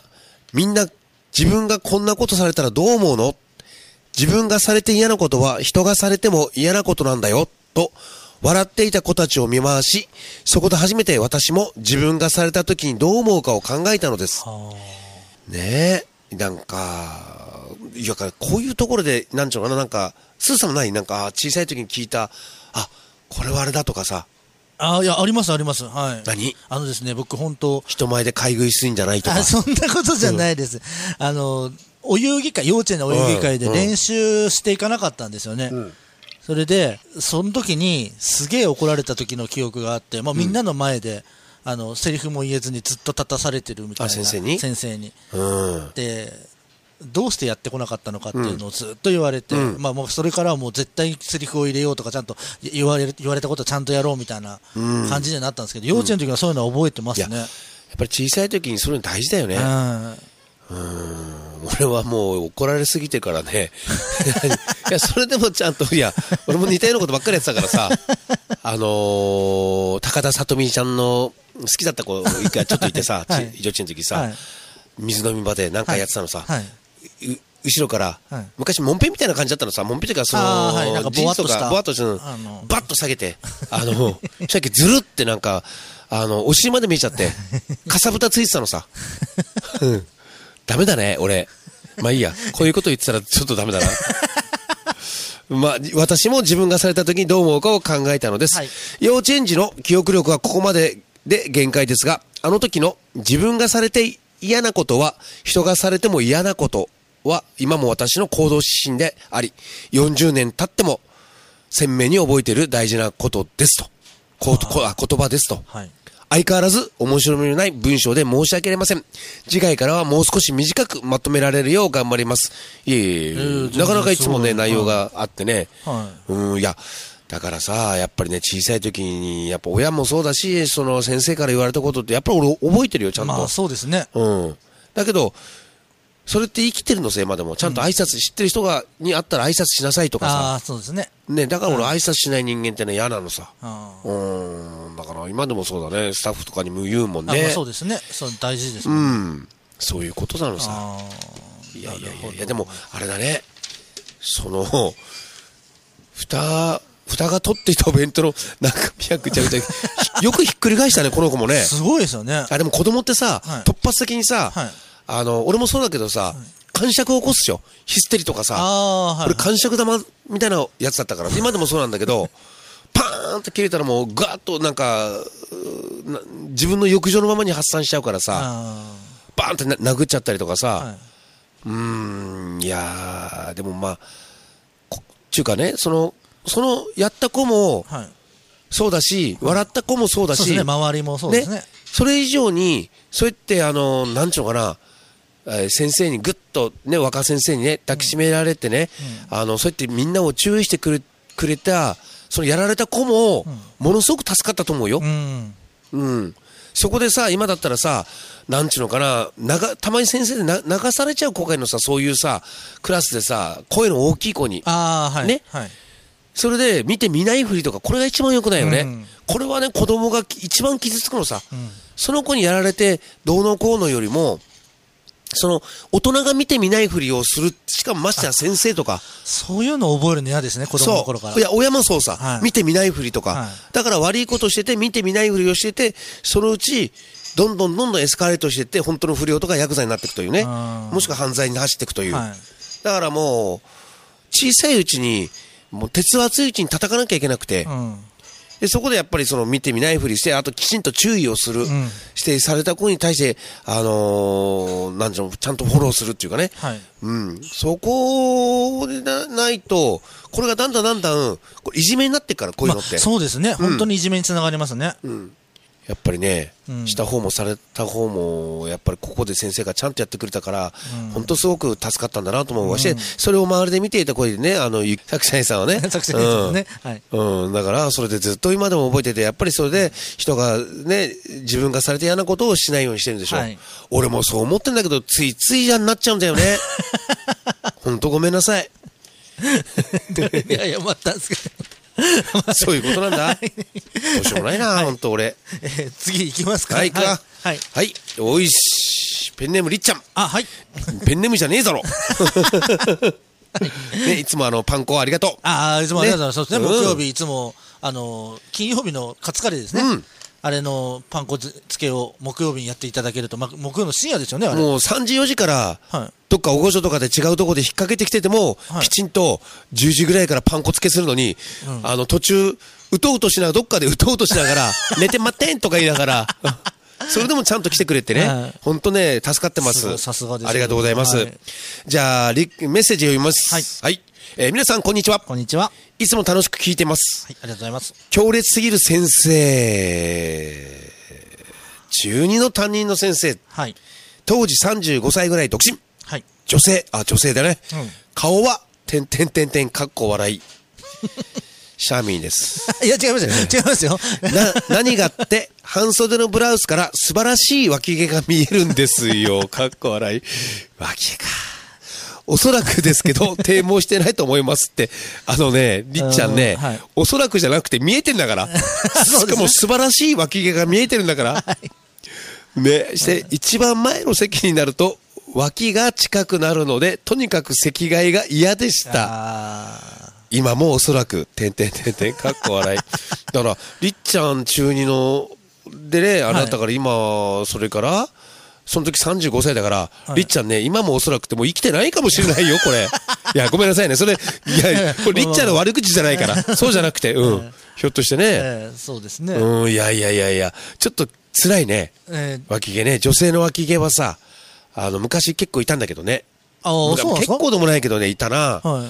みんな自分がこんなことされたらどう思うの？自分がされて嫌なことは人がされても嫌なことなんだよ、と笑っていた子たちを見回し、そこで初めて私も自分がされた時にどう思うかを考えたのです。ねえ、なんか、いや、こういうところで、なんちゅうのかな、なんか、スーさんもない？なんか、小さい時に聞いた、あ、これはあれだとかさ。 あ、いや、ありますあります。はい。 何？ あのですね、僕本当人前で買い食いするんじゃないとか。 あ、そんなことじゃないです。うん、あの、お遊戯会、幼稚園のお遊戯会で練習していかなかったんですよね。うんうん、それで、その時に、すげえ怒られた時の記憶があって、まあみんなの前で、うん、あの、セリフも言えずにずっと立たされてるみたいな。あ、 先生に？ 先生に。 うん。 で、どうしてやってこなかったのかっていうのをずっと言われて、うん、まあもうそれからはもう絶対セリフを入れようとかちゃんと言われ、言われたことはちゃんとやろうみたいな感じになったんですけど、うん、幼稚園の時はそういうのは覚えてますね。やっぱり小さい時にそういうの大事だよね。うん。うん。俺はもう怒られすぎてからね。いや、それでもちゃんと、いや、俺も似たようなことばっかりやってたからさ、あのー、高田さとみちゃんの好きだった子一回ちょっといてさ、はい、幼稚園の時さ、はい、水飲み場で何かやってたのさ、はいはい、後ろから、はい、昔モンペみたいな感じだったのさ、モンペというかその、はい、なんかボワッとした、ボワッとしたの、あのー、バッと下げて、あの、さっきずるってなんか、あの、お尻まで見えちゃって、かさぶたついてたのさ。うん。ダメだね、俺。まあいいや、こういうこと言ってたらちょっとダメだな。まあ、私も自分がされた時にどう思うかを考えたのです。はい、幼稚園児の記憶力はここまでで限界ですが、あの時の自分がされて嫌なことは、人がされても嫌なことは、今も私の行動指針であり、よんじゅうねん経っても鮮明に覚えている大事なことですと。ここあ言葉ですと。はい、相変わらず面白みのない文章で申し訳ありません。次回からはもう少し短くまとめられるよう頑張ります。いえいえ、えー、なかなかいつもね、内容があってね。はい、うん、いや、だからさ、やっぱりね、小さい時に、やっぱ親もそうだし、その先生から言われたことって、やっぱり俺覚えてるよ、ちゃんと。 まあそうですね。 うん。だけど、それって生きてるのせいまでも、ちゃんと挨拶、うん、知ってる人が、に会ったら挨拶しなさいとかさ。 ああ、そうですね。 ね、だから俺挨拶しない人間ってね、嫌なのさ。うん。だから今でもそうだね、スタッフとかにも言うもんね。 あ、そうですね。そう、大事ですもんね。 うん。そういうことなのさ。いやいやいやいや、でも、あれだね。その、蓋、蓋が取っていたお弁当の中身はぐちゃぐちゃ。よくひっくり返したね、この子もね。 すごいですよね。 あ、でも子供ってさ、はい、突発的にさ、はい、あの、俺もそうだけどさ、はい、感触を起こすでしょ。ヒステリとかさ。あ、はい、これ感触玉みたいなやつだったから、今でもそうなんだけど、パーンって切れたらもうガーッとなんか、自分の欲情のままに発散しちゃうからさ、バーンってな殴っちゃったりとかさ、はい、うーん、いやー、でもまあ、こちゅうかね、その、そのやった子もそうだし、はい、笑った子もそうだし、そうですね、 周りもそうですね。ね、 それ以上に、そうやってあの、なんちゅうのかな、えー、先生にぐっとね、若先生にね、抱きしめられてね、うん、あの、そうやってみんなを注意してくれ、くれた、そのやられた子も、ものすごく助かったと思うよ。うん。うん。そこでさ、今だったらさ、なんちゅうのかな、なが、たまに先生でな流されちゃう子がいるのさ、そういうさ、クラスでさ、声の大きい子に。 ああ、はい。 ね。はい。それで見て見ないふりとか、これが一番良くないよね。うん、これはね、子供が一番傷つくのさ、うん、その子にやられてどうのこうのよりも、その大人が見て見ないふりをする、しかもましてや先生とか、 そういうのを覚えるの嫌ですね、子供の頃から。 そう、いや親もそうさ、はい、見て見ないふりとか、はい、だから悪いことしてて見て見ないふりをしてて、そのうちどんどんどんどんエスカレートしていって本当の不良とかヤクザになっていくというね、もしくは犯罪に走っていくという、はい、だからもう小さいうちにもう鉄は熱いうちに叩かなきゃいけなくて、うん、でそこでやっぱりその見て見ないふりして、あときちんと注意をする、うん、してされた子に対して、あのー、なんていうの、ちゃんとフォローするっていうかね、はい、うん、そこでな、ないと、これがだんだんだんだん、これいじめになっていくから、こういうのって。まあ、 そうですね、うん、本当にいじめにつながりますね。 うん、やっぱりね、うん、した方もされた方も、やっぱりここで先生がちゃんとやってくれたから、うん、本当すごく助かったんだなと思うわ、うん、して、それを周りで見ていた声でね、あの、作者さんはね、 作者さんね、はい。 うん、だから、それでずっと今でも覚えてて、やっぱりそれで人がね、自分がされて嫌なことをしないようにしてるんでしょ。はい、俺もそう思ってんだけど、ついついじゃんなっちゃうんだよね。本当ごめんなさい。 いやいや、またですけど。 そういうことなんだ。どうしようもないな、はい、本当俺。 えー、次行きますか。 はい、行くか。 はい。 はい。おいし。 ペンネームりっちゃん。 あ、はい。 ペンネームじゃねえだろ。ね、いつもあのパン粉ありがとう。 ああ、いつもありがとうございます。そうですね、木曜日いつもあの金曜日のカツカレーですね。うん、あれのパン粉つけを木曜日にやっていただけると、ま、木曜の深夜ですよね、あれ。 もうさんじよじから、はい、どっか大御所とかで違うところで引っ掛けてきてても、はい、きちんとじゅうじぐらいからパン粉つけするのに、うん、あの途中、うとうとしながら、どっかでうとうとしながら、寝てまってんとか言いながら、それでもちゃんと来てくれてね、本当ね、助かってます。 さすがです。 ありがとうございます。はい、じゃあ、メッセージ読みます。はい。はい、えー、皆さん、こんにちは。 こんにちは。 いつも楽しく聞いてます。 はい、ありがとうございます。 強烈すぎる先生。中にの担任の先生。はい。当時さんじゅうごさいぐらい独身。はい。女性、あ、女性だね。うん、顔は、てんてんてんてん、かっこ笑い。シャーミンです。 いや、違いますよ。違いますよ。 な、何がって、半袖のブラウスから素晴らしい脇毛が見えるんですよ。かっこ笑い。脇毛か。おそらくですけど、低毛してないと思いますって。あのね、りっちゃんね、はい、おそらくじゃなくて見えてんだから。しかも素晴らしい脇毛が見えてるんだから。はい、ね、して、一番前の席になると、脇が近くなるので、とにかく席替えが嫌でした。今もおそらく、てんてんてんてん、かっこ笑い。だから、りっちゃん中にの、でね、あなたから今、それから、その時さんじゅうごさいだから、はい、りっちゃんね、今もおそらくてもう生きてないかもしれないよ、これ。いや、ごめんなさいね。それ、いや、これりっちゃんの悪口じゃないから。そうじゃなくて、うん。ひょっとしてね。 えー、そうですね。 うん、いやいやいやいや、ちょっと辛いね。えー、脇毛ね。女性の脇毛はさ、あの、昔結構いたんだけどね。 ああ、そうなんですか？ 結構でもないけどね、いたな。はい。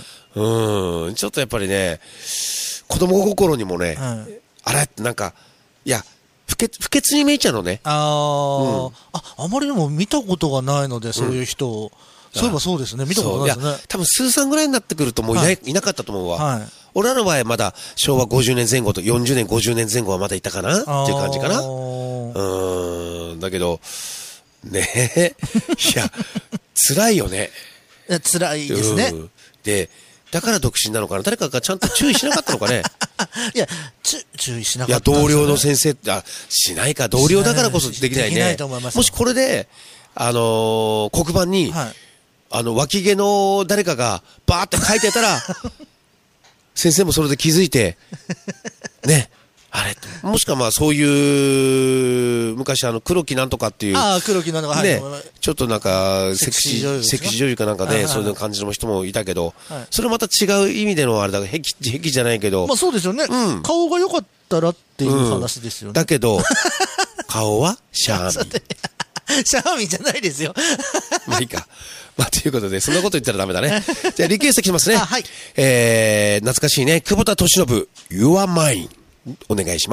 うん、ちょっとやっぱりね、子供心にもね、はい、あれなんか、いや、不潔、不潔に見えちゃうのね。 ああ、うん、あ、あまりにも見たことがないので、そういう人を。うん、そういえばそうですね、見たことないですね。いや、 多分、スーさんぐらいになってくるともういない、はい、いなかったと思うわ。はい。俺らの場合はまだ昭和ごじゅうねんぜん後とよんじゅうねん、ごじゅうねんぜん後はまだいたかなっていう感じかな。うーん、だけど、ねえ、いや、辛いよね。 辛いですね。 で、だから独身なのかな、誰かがちゃんと注意しなかったのかね。 いや、注意しなかった、 ね。いや、同僚の先生って、あ、しないか、同僚だからこそできないね。できないと思います。もしこれで、あのー、黒板に、はい、あの、脇毛の誰かがバーって書いてたら、先生もそれで気づいて、ね。あれもしくはまあそういう昔あの黒木なんとかっていうああ黒木なんとかねちょっとなんかセクシーセクシー女優かなんかねそういう感じの人もいたけどそれまた違う意味でのあれだから癖癖じゃないけどまあそうですよね顔が良かったらっていう話ですよねだけど顔はシャーミンシャーミンじゃないですよまあいいかまあということでそんなこと言ったらダメだねじゃあリクエストきますねはいえー懐かしいね久保田利伸 You are mineお願いします。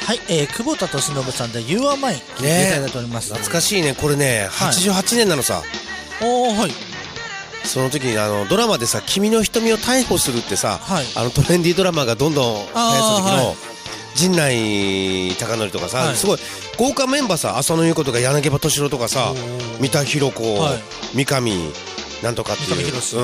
はい、えー、久保田利伸さんで You Are Mine 聞いていただいております、 ね、懐かしいねこれね、はい、はちじゅうはちねんなのさ。 おー、はい。 その時にあのドラマでさ君の瞳を逮捕するってさ、はい、あのトレンディードラマがどんどん流行った時の、はい、陣内孝則とかさ、はい、すごい豪華メンバーさ、浅野ゆう子とか柳葉敏郎とかさ、三田寛子、はい、三上なんとかっていう、うん、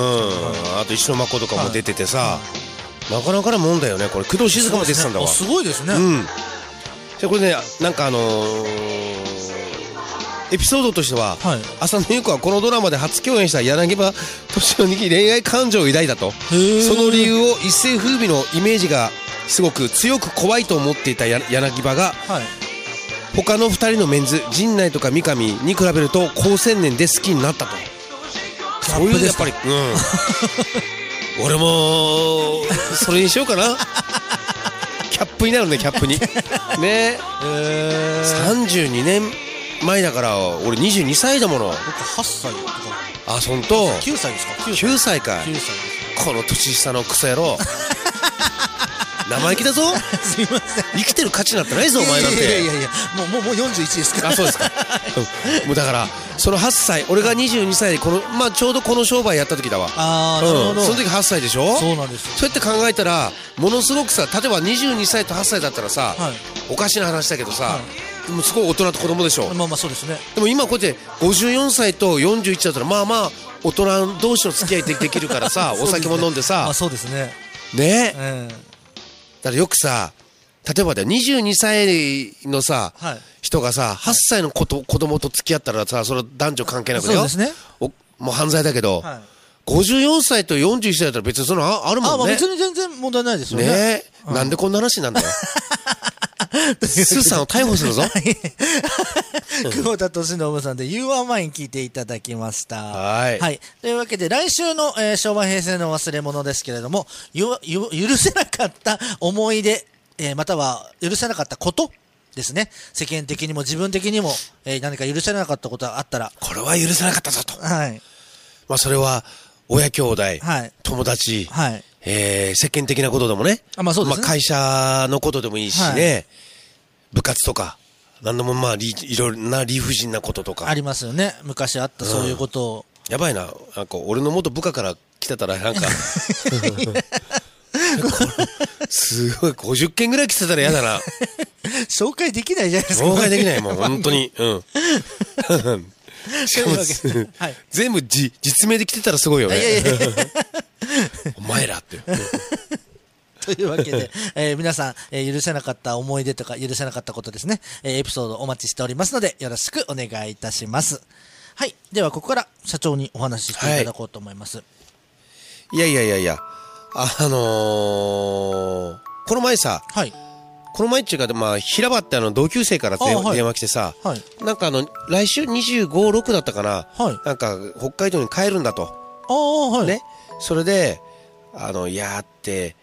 あと石野真子とかも出ててさ、はい、なかなかなもんだよねこれ。工藤静香も出てたんだわ。 すごいですね。 うん。でこれねなんかあのー、エピソードとしては、はい、浅野ゆう子はこのドラマで初共演した柳葉敏郎に恋愛感情を抱いたと。その理由を一世風靡のイメージがすごく強く怖いと思っていた柳葉が、はい、他のふたりのメンズ陣内とか三上に比べると好青年で好きになったと。そういうやっぱり、うん、俺もそれにしようかな。キャップになるね、キャップにね。えー、さんじゅうにねんまえだから俺にじゅうにさいだもの。僕はっさいとか。 あ、ほんときゅうさいですか。 きゅうさいか。この年下のクソ野郎生意気だぞ。 すいません、 生きてる価値なんてないぞお前なんて。 いやいやいや、もうもうもうよんじゅういちですから。 あ、そうですか。もうだからそのはっさい、俺がにじゅうにさいでこの、まあ、ちょうどこの商売やった時だわ。 あー、なるほど、うん、 その時はっさいでしょ。 そうなんです。 そうやって考えたらものすごくさ、例えばにじゅうにさいとはっさいだったらさ、はい、おかしな話だけどさ、はい、もうすごい大人と子供でしょ。 まあまあそうですね。 でも今こうやってごじゅうよんさいとよんじゅういちだったらまあまあ大人同士の付き合いでできるからさ、お酒も飲んでさ。 あ、そうですね。 ね、えー、だからよくさ、例えばでにじゅうにさいのさ、はい、人がさはっさいの子と子供と付き合ったらさ、それは男女関係なくだよ。 そうですね。 おもう犯罪だけど、はい、ごじゅうよんさいとよんじゅういちさいだったら別にその あ, あるもんね。 あ、まあ別に全然問題ないですよね。 ね、うん、なんでこんな話なんだよ。スーさんを逮捕するぞ。 久保田利伸さんで You Are Mine 聞いていただきました。 はい、 はい、というわけで来週の、えー、昭和平成の忘れ物ですけれども、ゆゆ許せなかった思い出、えー、または許せなかったことですね。世間的にも自分的にも、えー、何か許せなかったことがあったら、 これは許せなかったぞと。 はい、 まあそれは親兄弟、はい、友達、 はい、 えー、世間的なことでもね、 あ、まあそうですね、 まあ、会社のことでもいいしね、はい、部活とか何でもまあいろいろな理不尽なこととかありますよね。昔あったそういうことを、 うん、やばいな、なんか俺の元部下から来てたらなんかすごいごじゅっけんぐらい来てたら嫌だな。 紹介できないじゃないですか。 紹介できないもん本当に。うん。しかもはい、全部じ実名で来てたらすごいよね。いやいやいやお前らって。 というわけで、えー、皆さん、えー、許せなかった思い出とか許せなかったことですね、えー、エピソードお待ちしておりますのでよろしくお願いいたします。はい、ではここから社長にお話ししていただこうと思います。はい、 いやいやいやいや、あのー、この前さ、はい、この前っていうか、まあ、平場ってあの同級生から電話、はい、電話来てさ、はい、なんかあの来週にじゅうご、ろくだったかな、はい、なんか北海道に帰るんだと。 あ、はい、 ね、それであのいやーって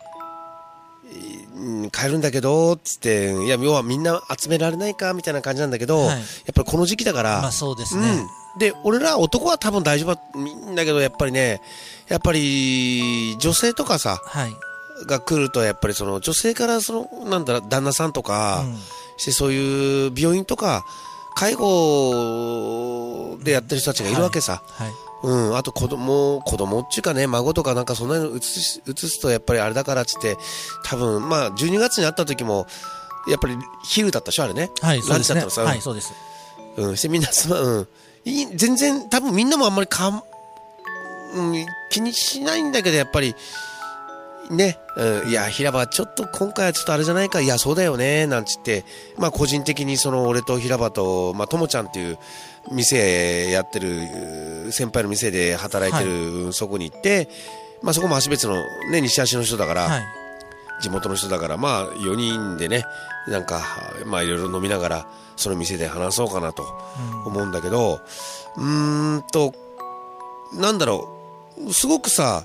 帰るんだけどつって、いや要はみんな集められないかみたいな感じなんだけど、はい、やっぱりこの時期だから、 まあそうですね、 うん、で俺ら男は多分大丈夫だけど、やっぱりね、やっぱり女性とかさ、はい、が来るとやっぱりその女性からそのなんだろう、旦那さんとか、うん、してそういう病院とか介護でやってる人たちがいるわけさ、はいはい、うん、あと子供、子供っていうかね、孫とかなんかそんなの移す、移すとやっぱりあれだからっつって、多分まあじゅうにがつに会った時もやっぱり昼だったでしょあれね。 はい、そうですね。 ランチだったのさ、 はい、そうです。 うん、してみんなすま、うん、い全然多分みんなもあんまりか、うん、気にしないんだけどやっぱりね、うん、いや平場ちょっと今回はちょっとあれじゃないか、いやそうだよねなんつって、まあ個人的にその俺と平場とまあともちゃんっていう店やってる先輩の店で働いてる、はい、そこに行って、まあそこも足別のね西足の人だから、はい、地元の人だから、まあよにんでね、なんかまあいろいろ飲みながらその店で話そうかなと思うんだけど、うーんとなんだろう、すごくさ、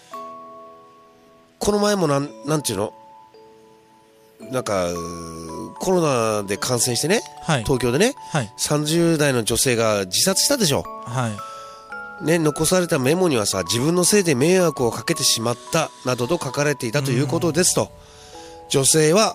この前もなん、なんていうの、なんかコロナで感染してね、はい、東京でね、はい、さんじゅうだいの女性が自殺したでしょ、はいね、残されたメモにはさ、自分のせいで迷惑をかけてしまったなどと書かれていたということですと。女性は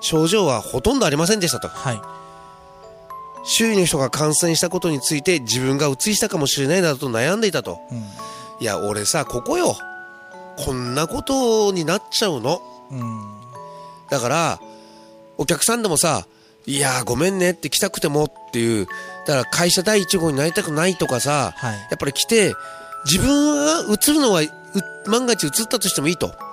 症状はほとんどありませんでしたと、はい、周囲の人が感染したことについて自分がうつしたかもしれないなどと悩んでいたと、うん、いや俺さここよこんなことになっちゃうの、うん、だからお客さんでもさいやごめんねって来たくてもっていうだから会社第一号になりたくないとかさ、はい、やっぱり来て自分がうつるのは万が一うつったとしてもいいと、はい、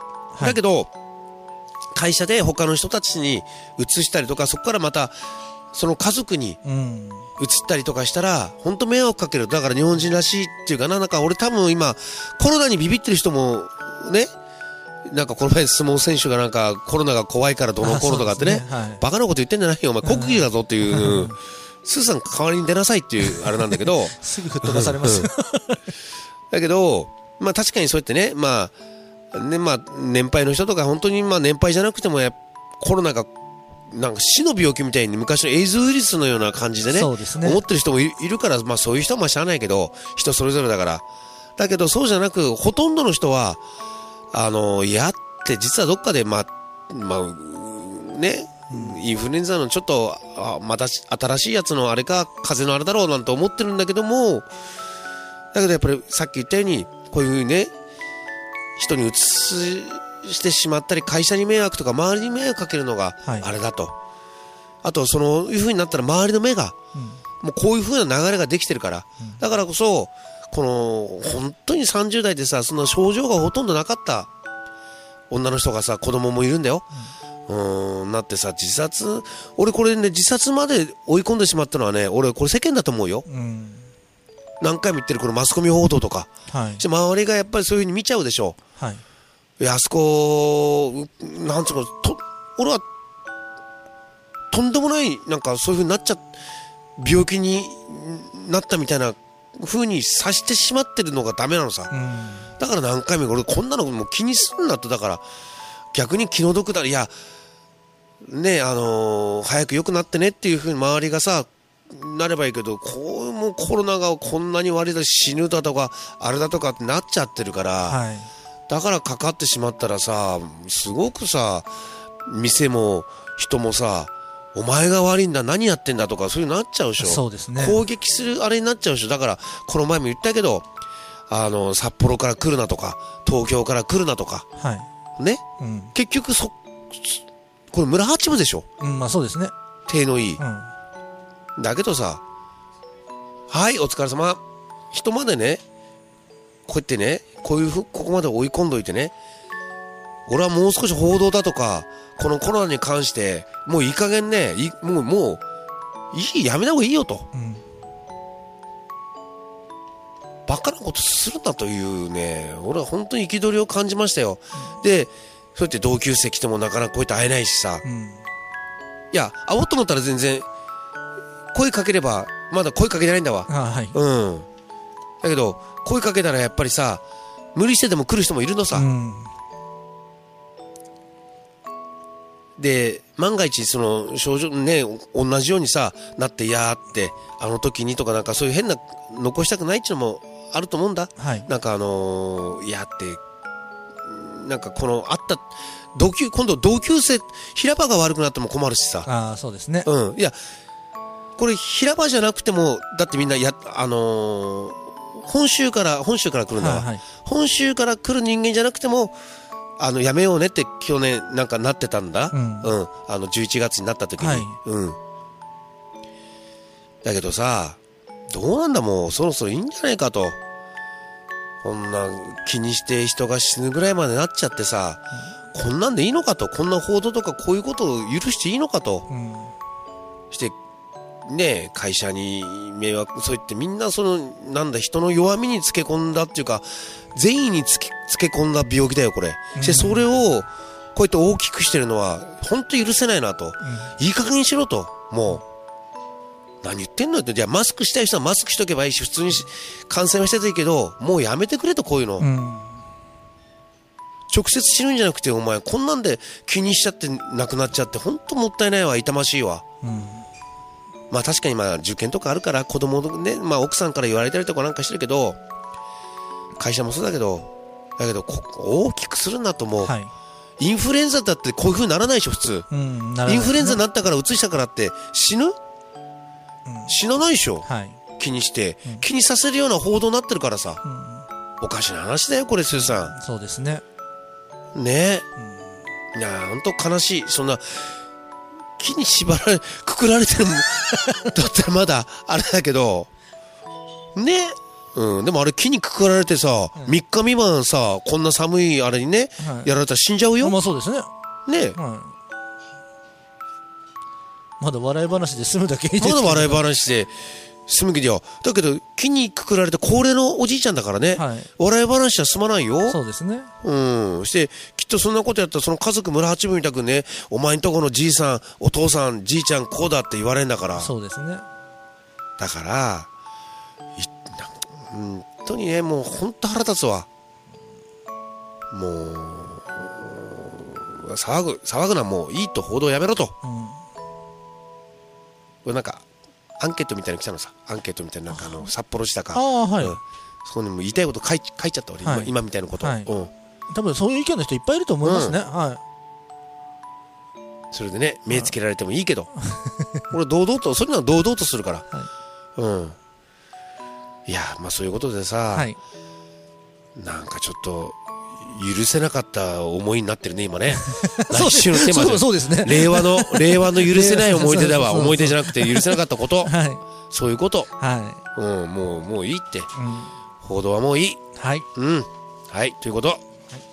だけど会社で他の人たちにうつしたりとかそこからまたその家族にうつったりとかしたら本当迷惑かける。だから日本人らしいっていうかな、なんか俺多分今コロナにビビってる人もね、なんかこの前相撲選手がなんかコロナが怖いからどのコロナとかってね、ねはい、バカなこと言ってんじゃないよお前国技だぞっていう、うん、スーさん代わりに出なさいっていうあれなんだけどすぐ吹っ飛ばされますだけどまあ確かにそうやってねまあねまあ年配の人とか本当にまあ年配じゃなくてもやコロナがなんか死の病気みたいに昔のエイズウイルスのような感じで ね, そうですね思ってる人も い, いるから、まあ、そういう人はまあしゃあないけど人それぞれだからだけどそうじゃなくほとんどの人はあのいやって実はどっかでまあまあね、うん、インフルエンザのちょっとあまた新しいやつのあれか風邪のあれだろうなんて思ってるんだけどもだけどやっぱりさっき言ったようにこういう風にね人にうつしてしまったり会社に迷惑とか周りに迷惑かけるのがあれだと、はい、あとそういう風になったら周りの目が、うん、もうこういう風な流れができてるから、うん、だからこそこの本当にさんじゅう代でさその症状がほとんどなかった女の人がさ子供もいるんだよ、うん、うーんなってさ自殺俺これね自殺まで追い込んでしまったのはね俺これ世間だと思うよ、うん、何回も言ってるこのマスコミ報道とか、はい、周りがやっぱりそういう風に見ちゃうでしょ、はいいやあそこなんつうかと俺はとんでもないなんかそういう風になっちゃ病気になったみたいな風にさしてしまってるのがダメなのさ、うん、だから何回も俺こんなのもう気にすんなとだから逆に気の毒だいやねあのー、早く良くなってねっていう風に周りがさなればいいけどこうもうコロナがこんなに悪いだ死ぬだとかあれだとかってなっちゃってるから、はいだからかかってしまったらさすごくさ店も人もさお前が悪いんだ何やってんだとかそういうのなっちゃうでしょそうですね攻撃するあれになっちゃうでしょだからこの前も言ったけどあの札幌から来るなとか東京から来るなとか、はいねうん、結局そこれ村八分でしょ、 うんまあそうですね手のいい、うん、だけどさはいお疲れ様人までねこうやってねこういうふここまで追い込んどいてね俺はもう少し報道だとかこのコロナに関してもういい加減ねいもうもういいやめた方がいいよと、うん、バカなことするなというね俺は本当に憤りを感じましたよ、うん、でそうやって同級生来てもなかなかこうやって会えないしさ、うん、いや会おうと思ったら全然声かければまだ声かけてないんだわあ、はい、うんだけど声かけたらやっぱりさ無理してでも来る人もいるのさ、うん、で万が一その症状ね同じようにさなっていやーってあの時にとかなんかそういう変な残したくないっていうのもあると思うんだ、はい、なんかあのー、いやってなんかこのあった同級今度同級生平場が悪くなっても困るしさあそうですねうんいやこれ平場じゃなくてもだってみんなやあのー本州から本州から来るんだわ、はいはい、本州から来る人間じゃなくてもあのやめようねって去年なんかなってたんだ、うんうん、あのじゅういちがつになった時に、はいうん、だけどさどうなんだもうそろそろいいんじゃないかとこんな気にして人が死ぬぐらいまでなっちゃってさ、うん、こんなんでいいのかとこんな報道とかこういうことを許していいのかと、うん、してね会社に迷惑そう言ってみんなそのなんだ人の弱みにつけ込んだっていうか善意につけ、つけ込んだ病気だよこれ、うん、でそれをこうやって大きくしてるのは本当許せないなと、うん、いい加減にしろともう何言ってんのってじゃあマスクしたい人はマスクしとけばいいし普通に感染はしてていいけどもうやめてくれとこういうの、うん、直接死ぬんじゃなくてお前こんなんで気にしちゃって亡くなっちゃって本当もったいないわ痛ましいわ、うんまあ確かにまあ受験とかあるから子供ね、まあ奥さんから言われたりとかなんかしてるけど、会社もそうだけど、だけど大きくするんだと思う。はい、 インフルエンザだってこういう風にならないでしょ普通、うん、インフルエンザになったからうつしたからって死ぬ、うん、死なないでしょ、はい、気にして、うん、気にさせるような報道になってるからさ、うん、おかしな話だよこれ、スーさん。 そうですね。 ね、うん、いや本当悲しい。そんな木に縛られくくられてるもんだったらまだあれだけどね、うん、でもあれ木にくくられてさ、うん、みっか未満さこんな寒いあれにね、はい、やられたら死んじゃうよ。 まあそうですね。 ね、 はい、まだ笑い話で済むだけいいですけど。 まだ笑い話で済むけど、だけど木にくくられて高齢のおじいちゃんだからね、はい、笑い話は済まないよ。 そうですね。 うん。してきっとそんなことやったらその家族村八分みたくね、お前んとこのじいさんお父さんじいちゃんこうだって言われるんだから。 そうですね。 だから本当にね、もう本当腹立つわ。もう騒ぐ騒ぐのはもういいと、報道やめろと、うん、これなんかアンケートみたいに来たのさ。アンケートみたいな、なんかあの札幌市だか、 あ、はい、 うん、そこにも言いたいこと書い、書いちゃった俺、はい、今, 今みたいなこと、はい、うん、 多分そういう意見の人いっぱいいると思いますね、うん、はい。 それでね目つけられてもいいけど俺堂々と、それなら堂々とするから、はい、うん。いやまあそういうことでさ、はい、なんかちょっと許せなかった思いになってるね今ね来週のテーマでそうですね、 令和の令和の許せない思い出だわ思い出じゃなくて許せなかったこと、はい、そういうこと、はい、うん、もうもういいって、うん、報道はもういい、はい、うん、はいということ、はい、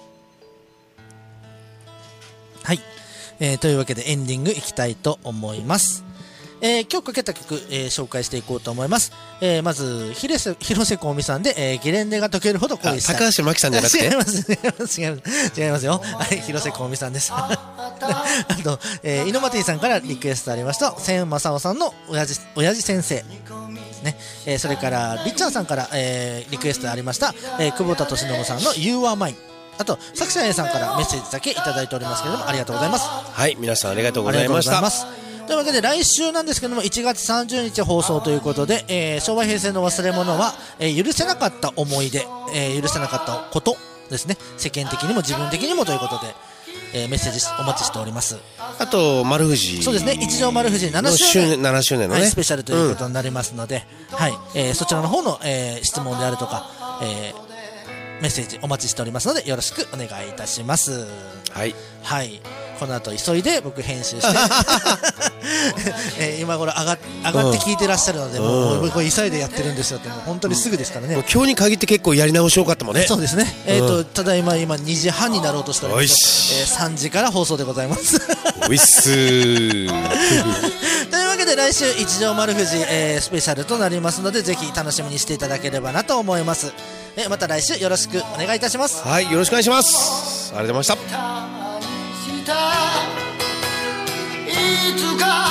はい、えー、というわけでエンディングいきたいと思います。えー、今日かけた曲、えー、紹介していこうと思います。えー、まず広瀬広瀬香美さんで、えー、ゲレンデが溶けるほど恋したい。 高橋真紀さんじゃなくて違います違います違います違いますよ。はい、広瀬香美さんですあと、えー、井ノマティさんからリクエストありました千正夫さんの親父親父先生ね、えー、それからりっちゃんさんから、えー、リクエストありました、えー、久保田利伸さんの You Are Mine。あと作者 A さんからメッセージだけいただいておりますけれども、ありがとうございます。 はい、皆さんありがとうございました。 というわけで来週なんですけどもいちがつさんじゅうにち放送ということで、えー、昭和平成の忘れ物は、えー、許せなかった思い出、えー、許せなかったことですね。世間的にも自分的にもということで、えー、メッセージお待ちしております。 あと丸藤、 そうですね、一条丸藤ななしゅうねんななしゅうねんのね、はい、 スペシャルということになりますので、うん、はい、えー、そちらの方の、えー、質問であるとか、えー、メッセージお待ちしておりますのでよろしくお願いいたします。 はい、 はい、この後急いで僕編集してえー、今頃上が、上がって聞いてらっしゃるので、うん、もう僕急いでやってるんですよって、もう本当にすぐですからね、うん、 今日に限って結構やり直し多かったもんね。 そうですね、えーと、うん、ただいま今にじはんになろうとしております。えー、さんじから放送でございますおいっすーというわけで来週一条丸藤、えー、スペシャルとなりますのでぜひ楽しみにしていただければなと思います。えー、また来週よろしくお願いいたします。 はい、よろしくお願いします。ありがとうございました。 いつか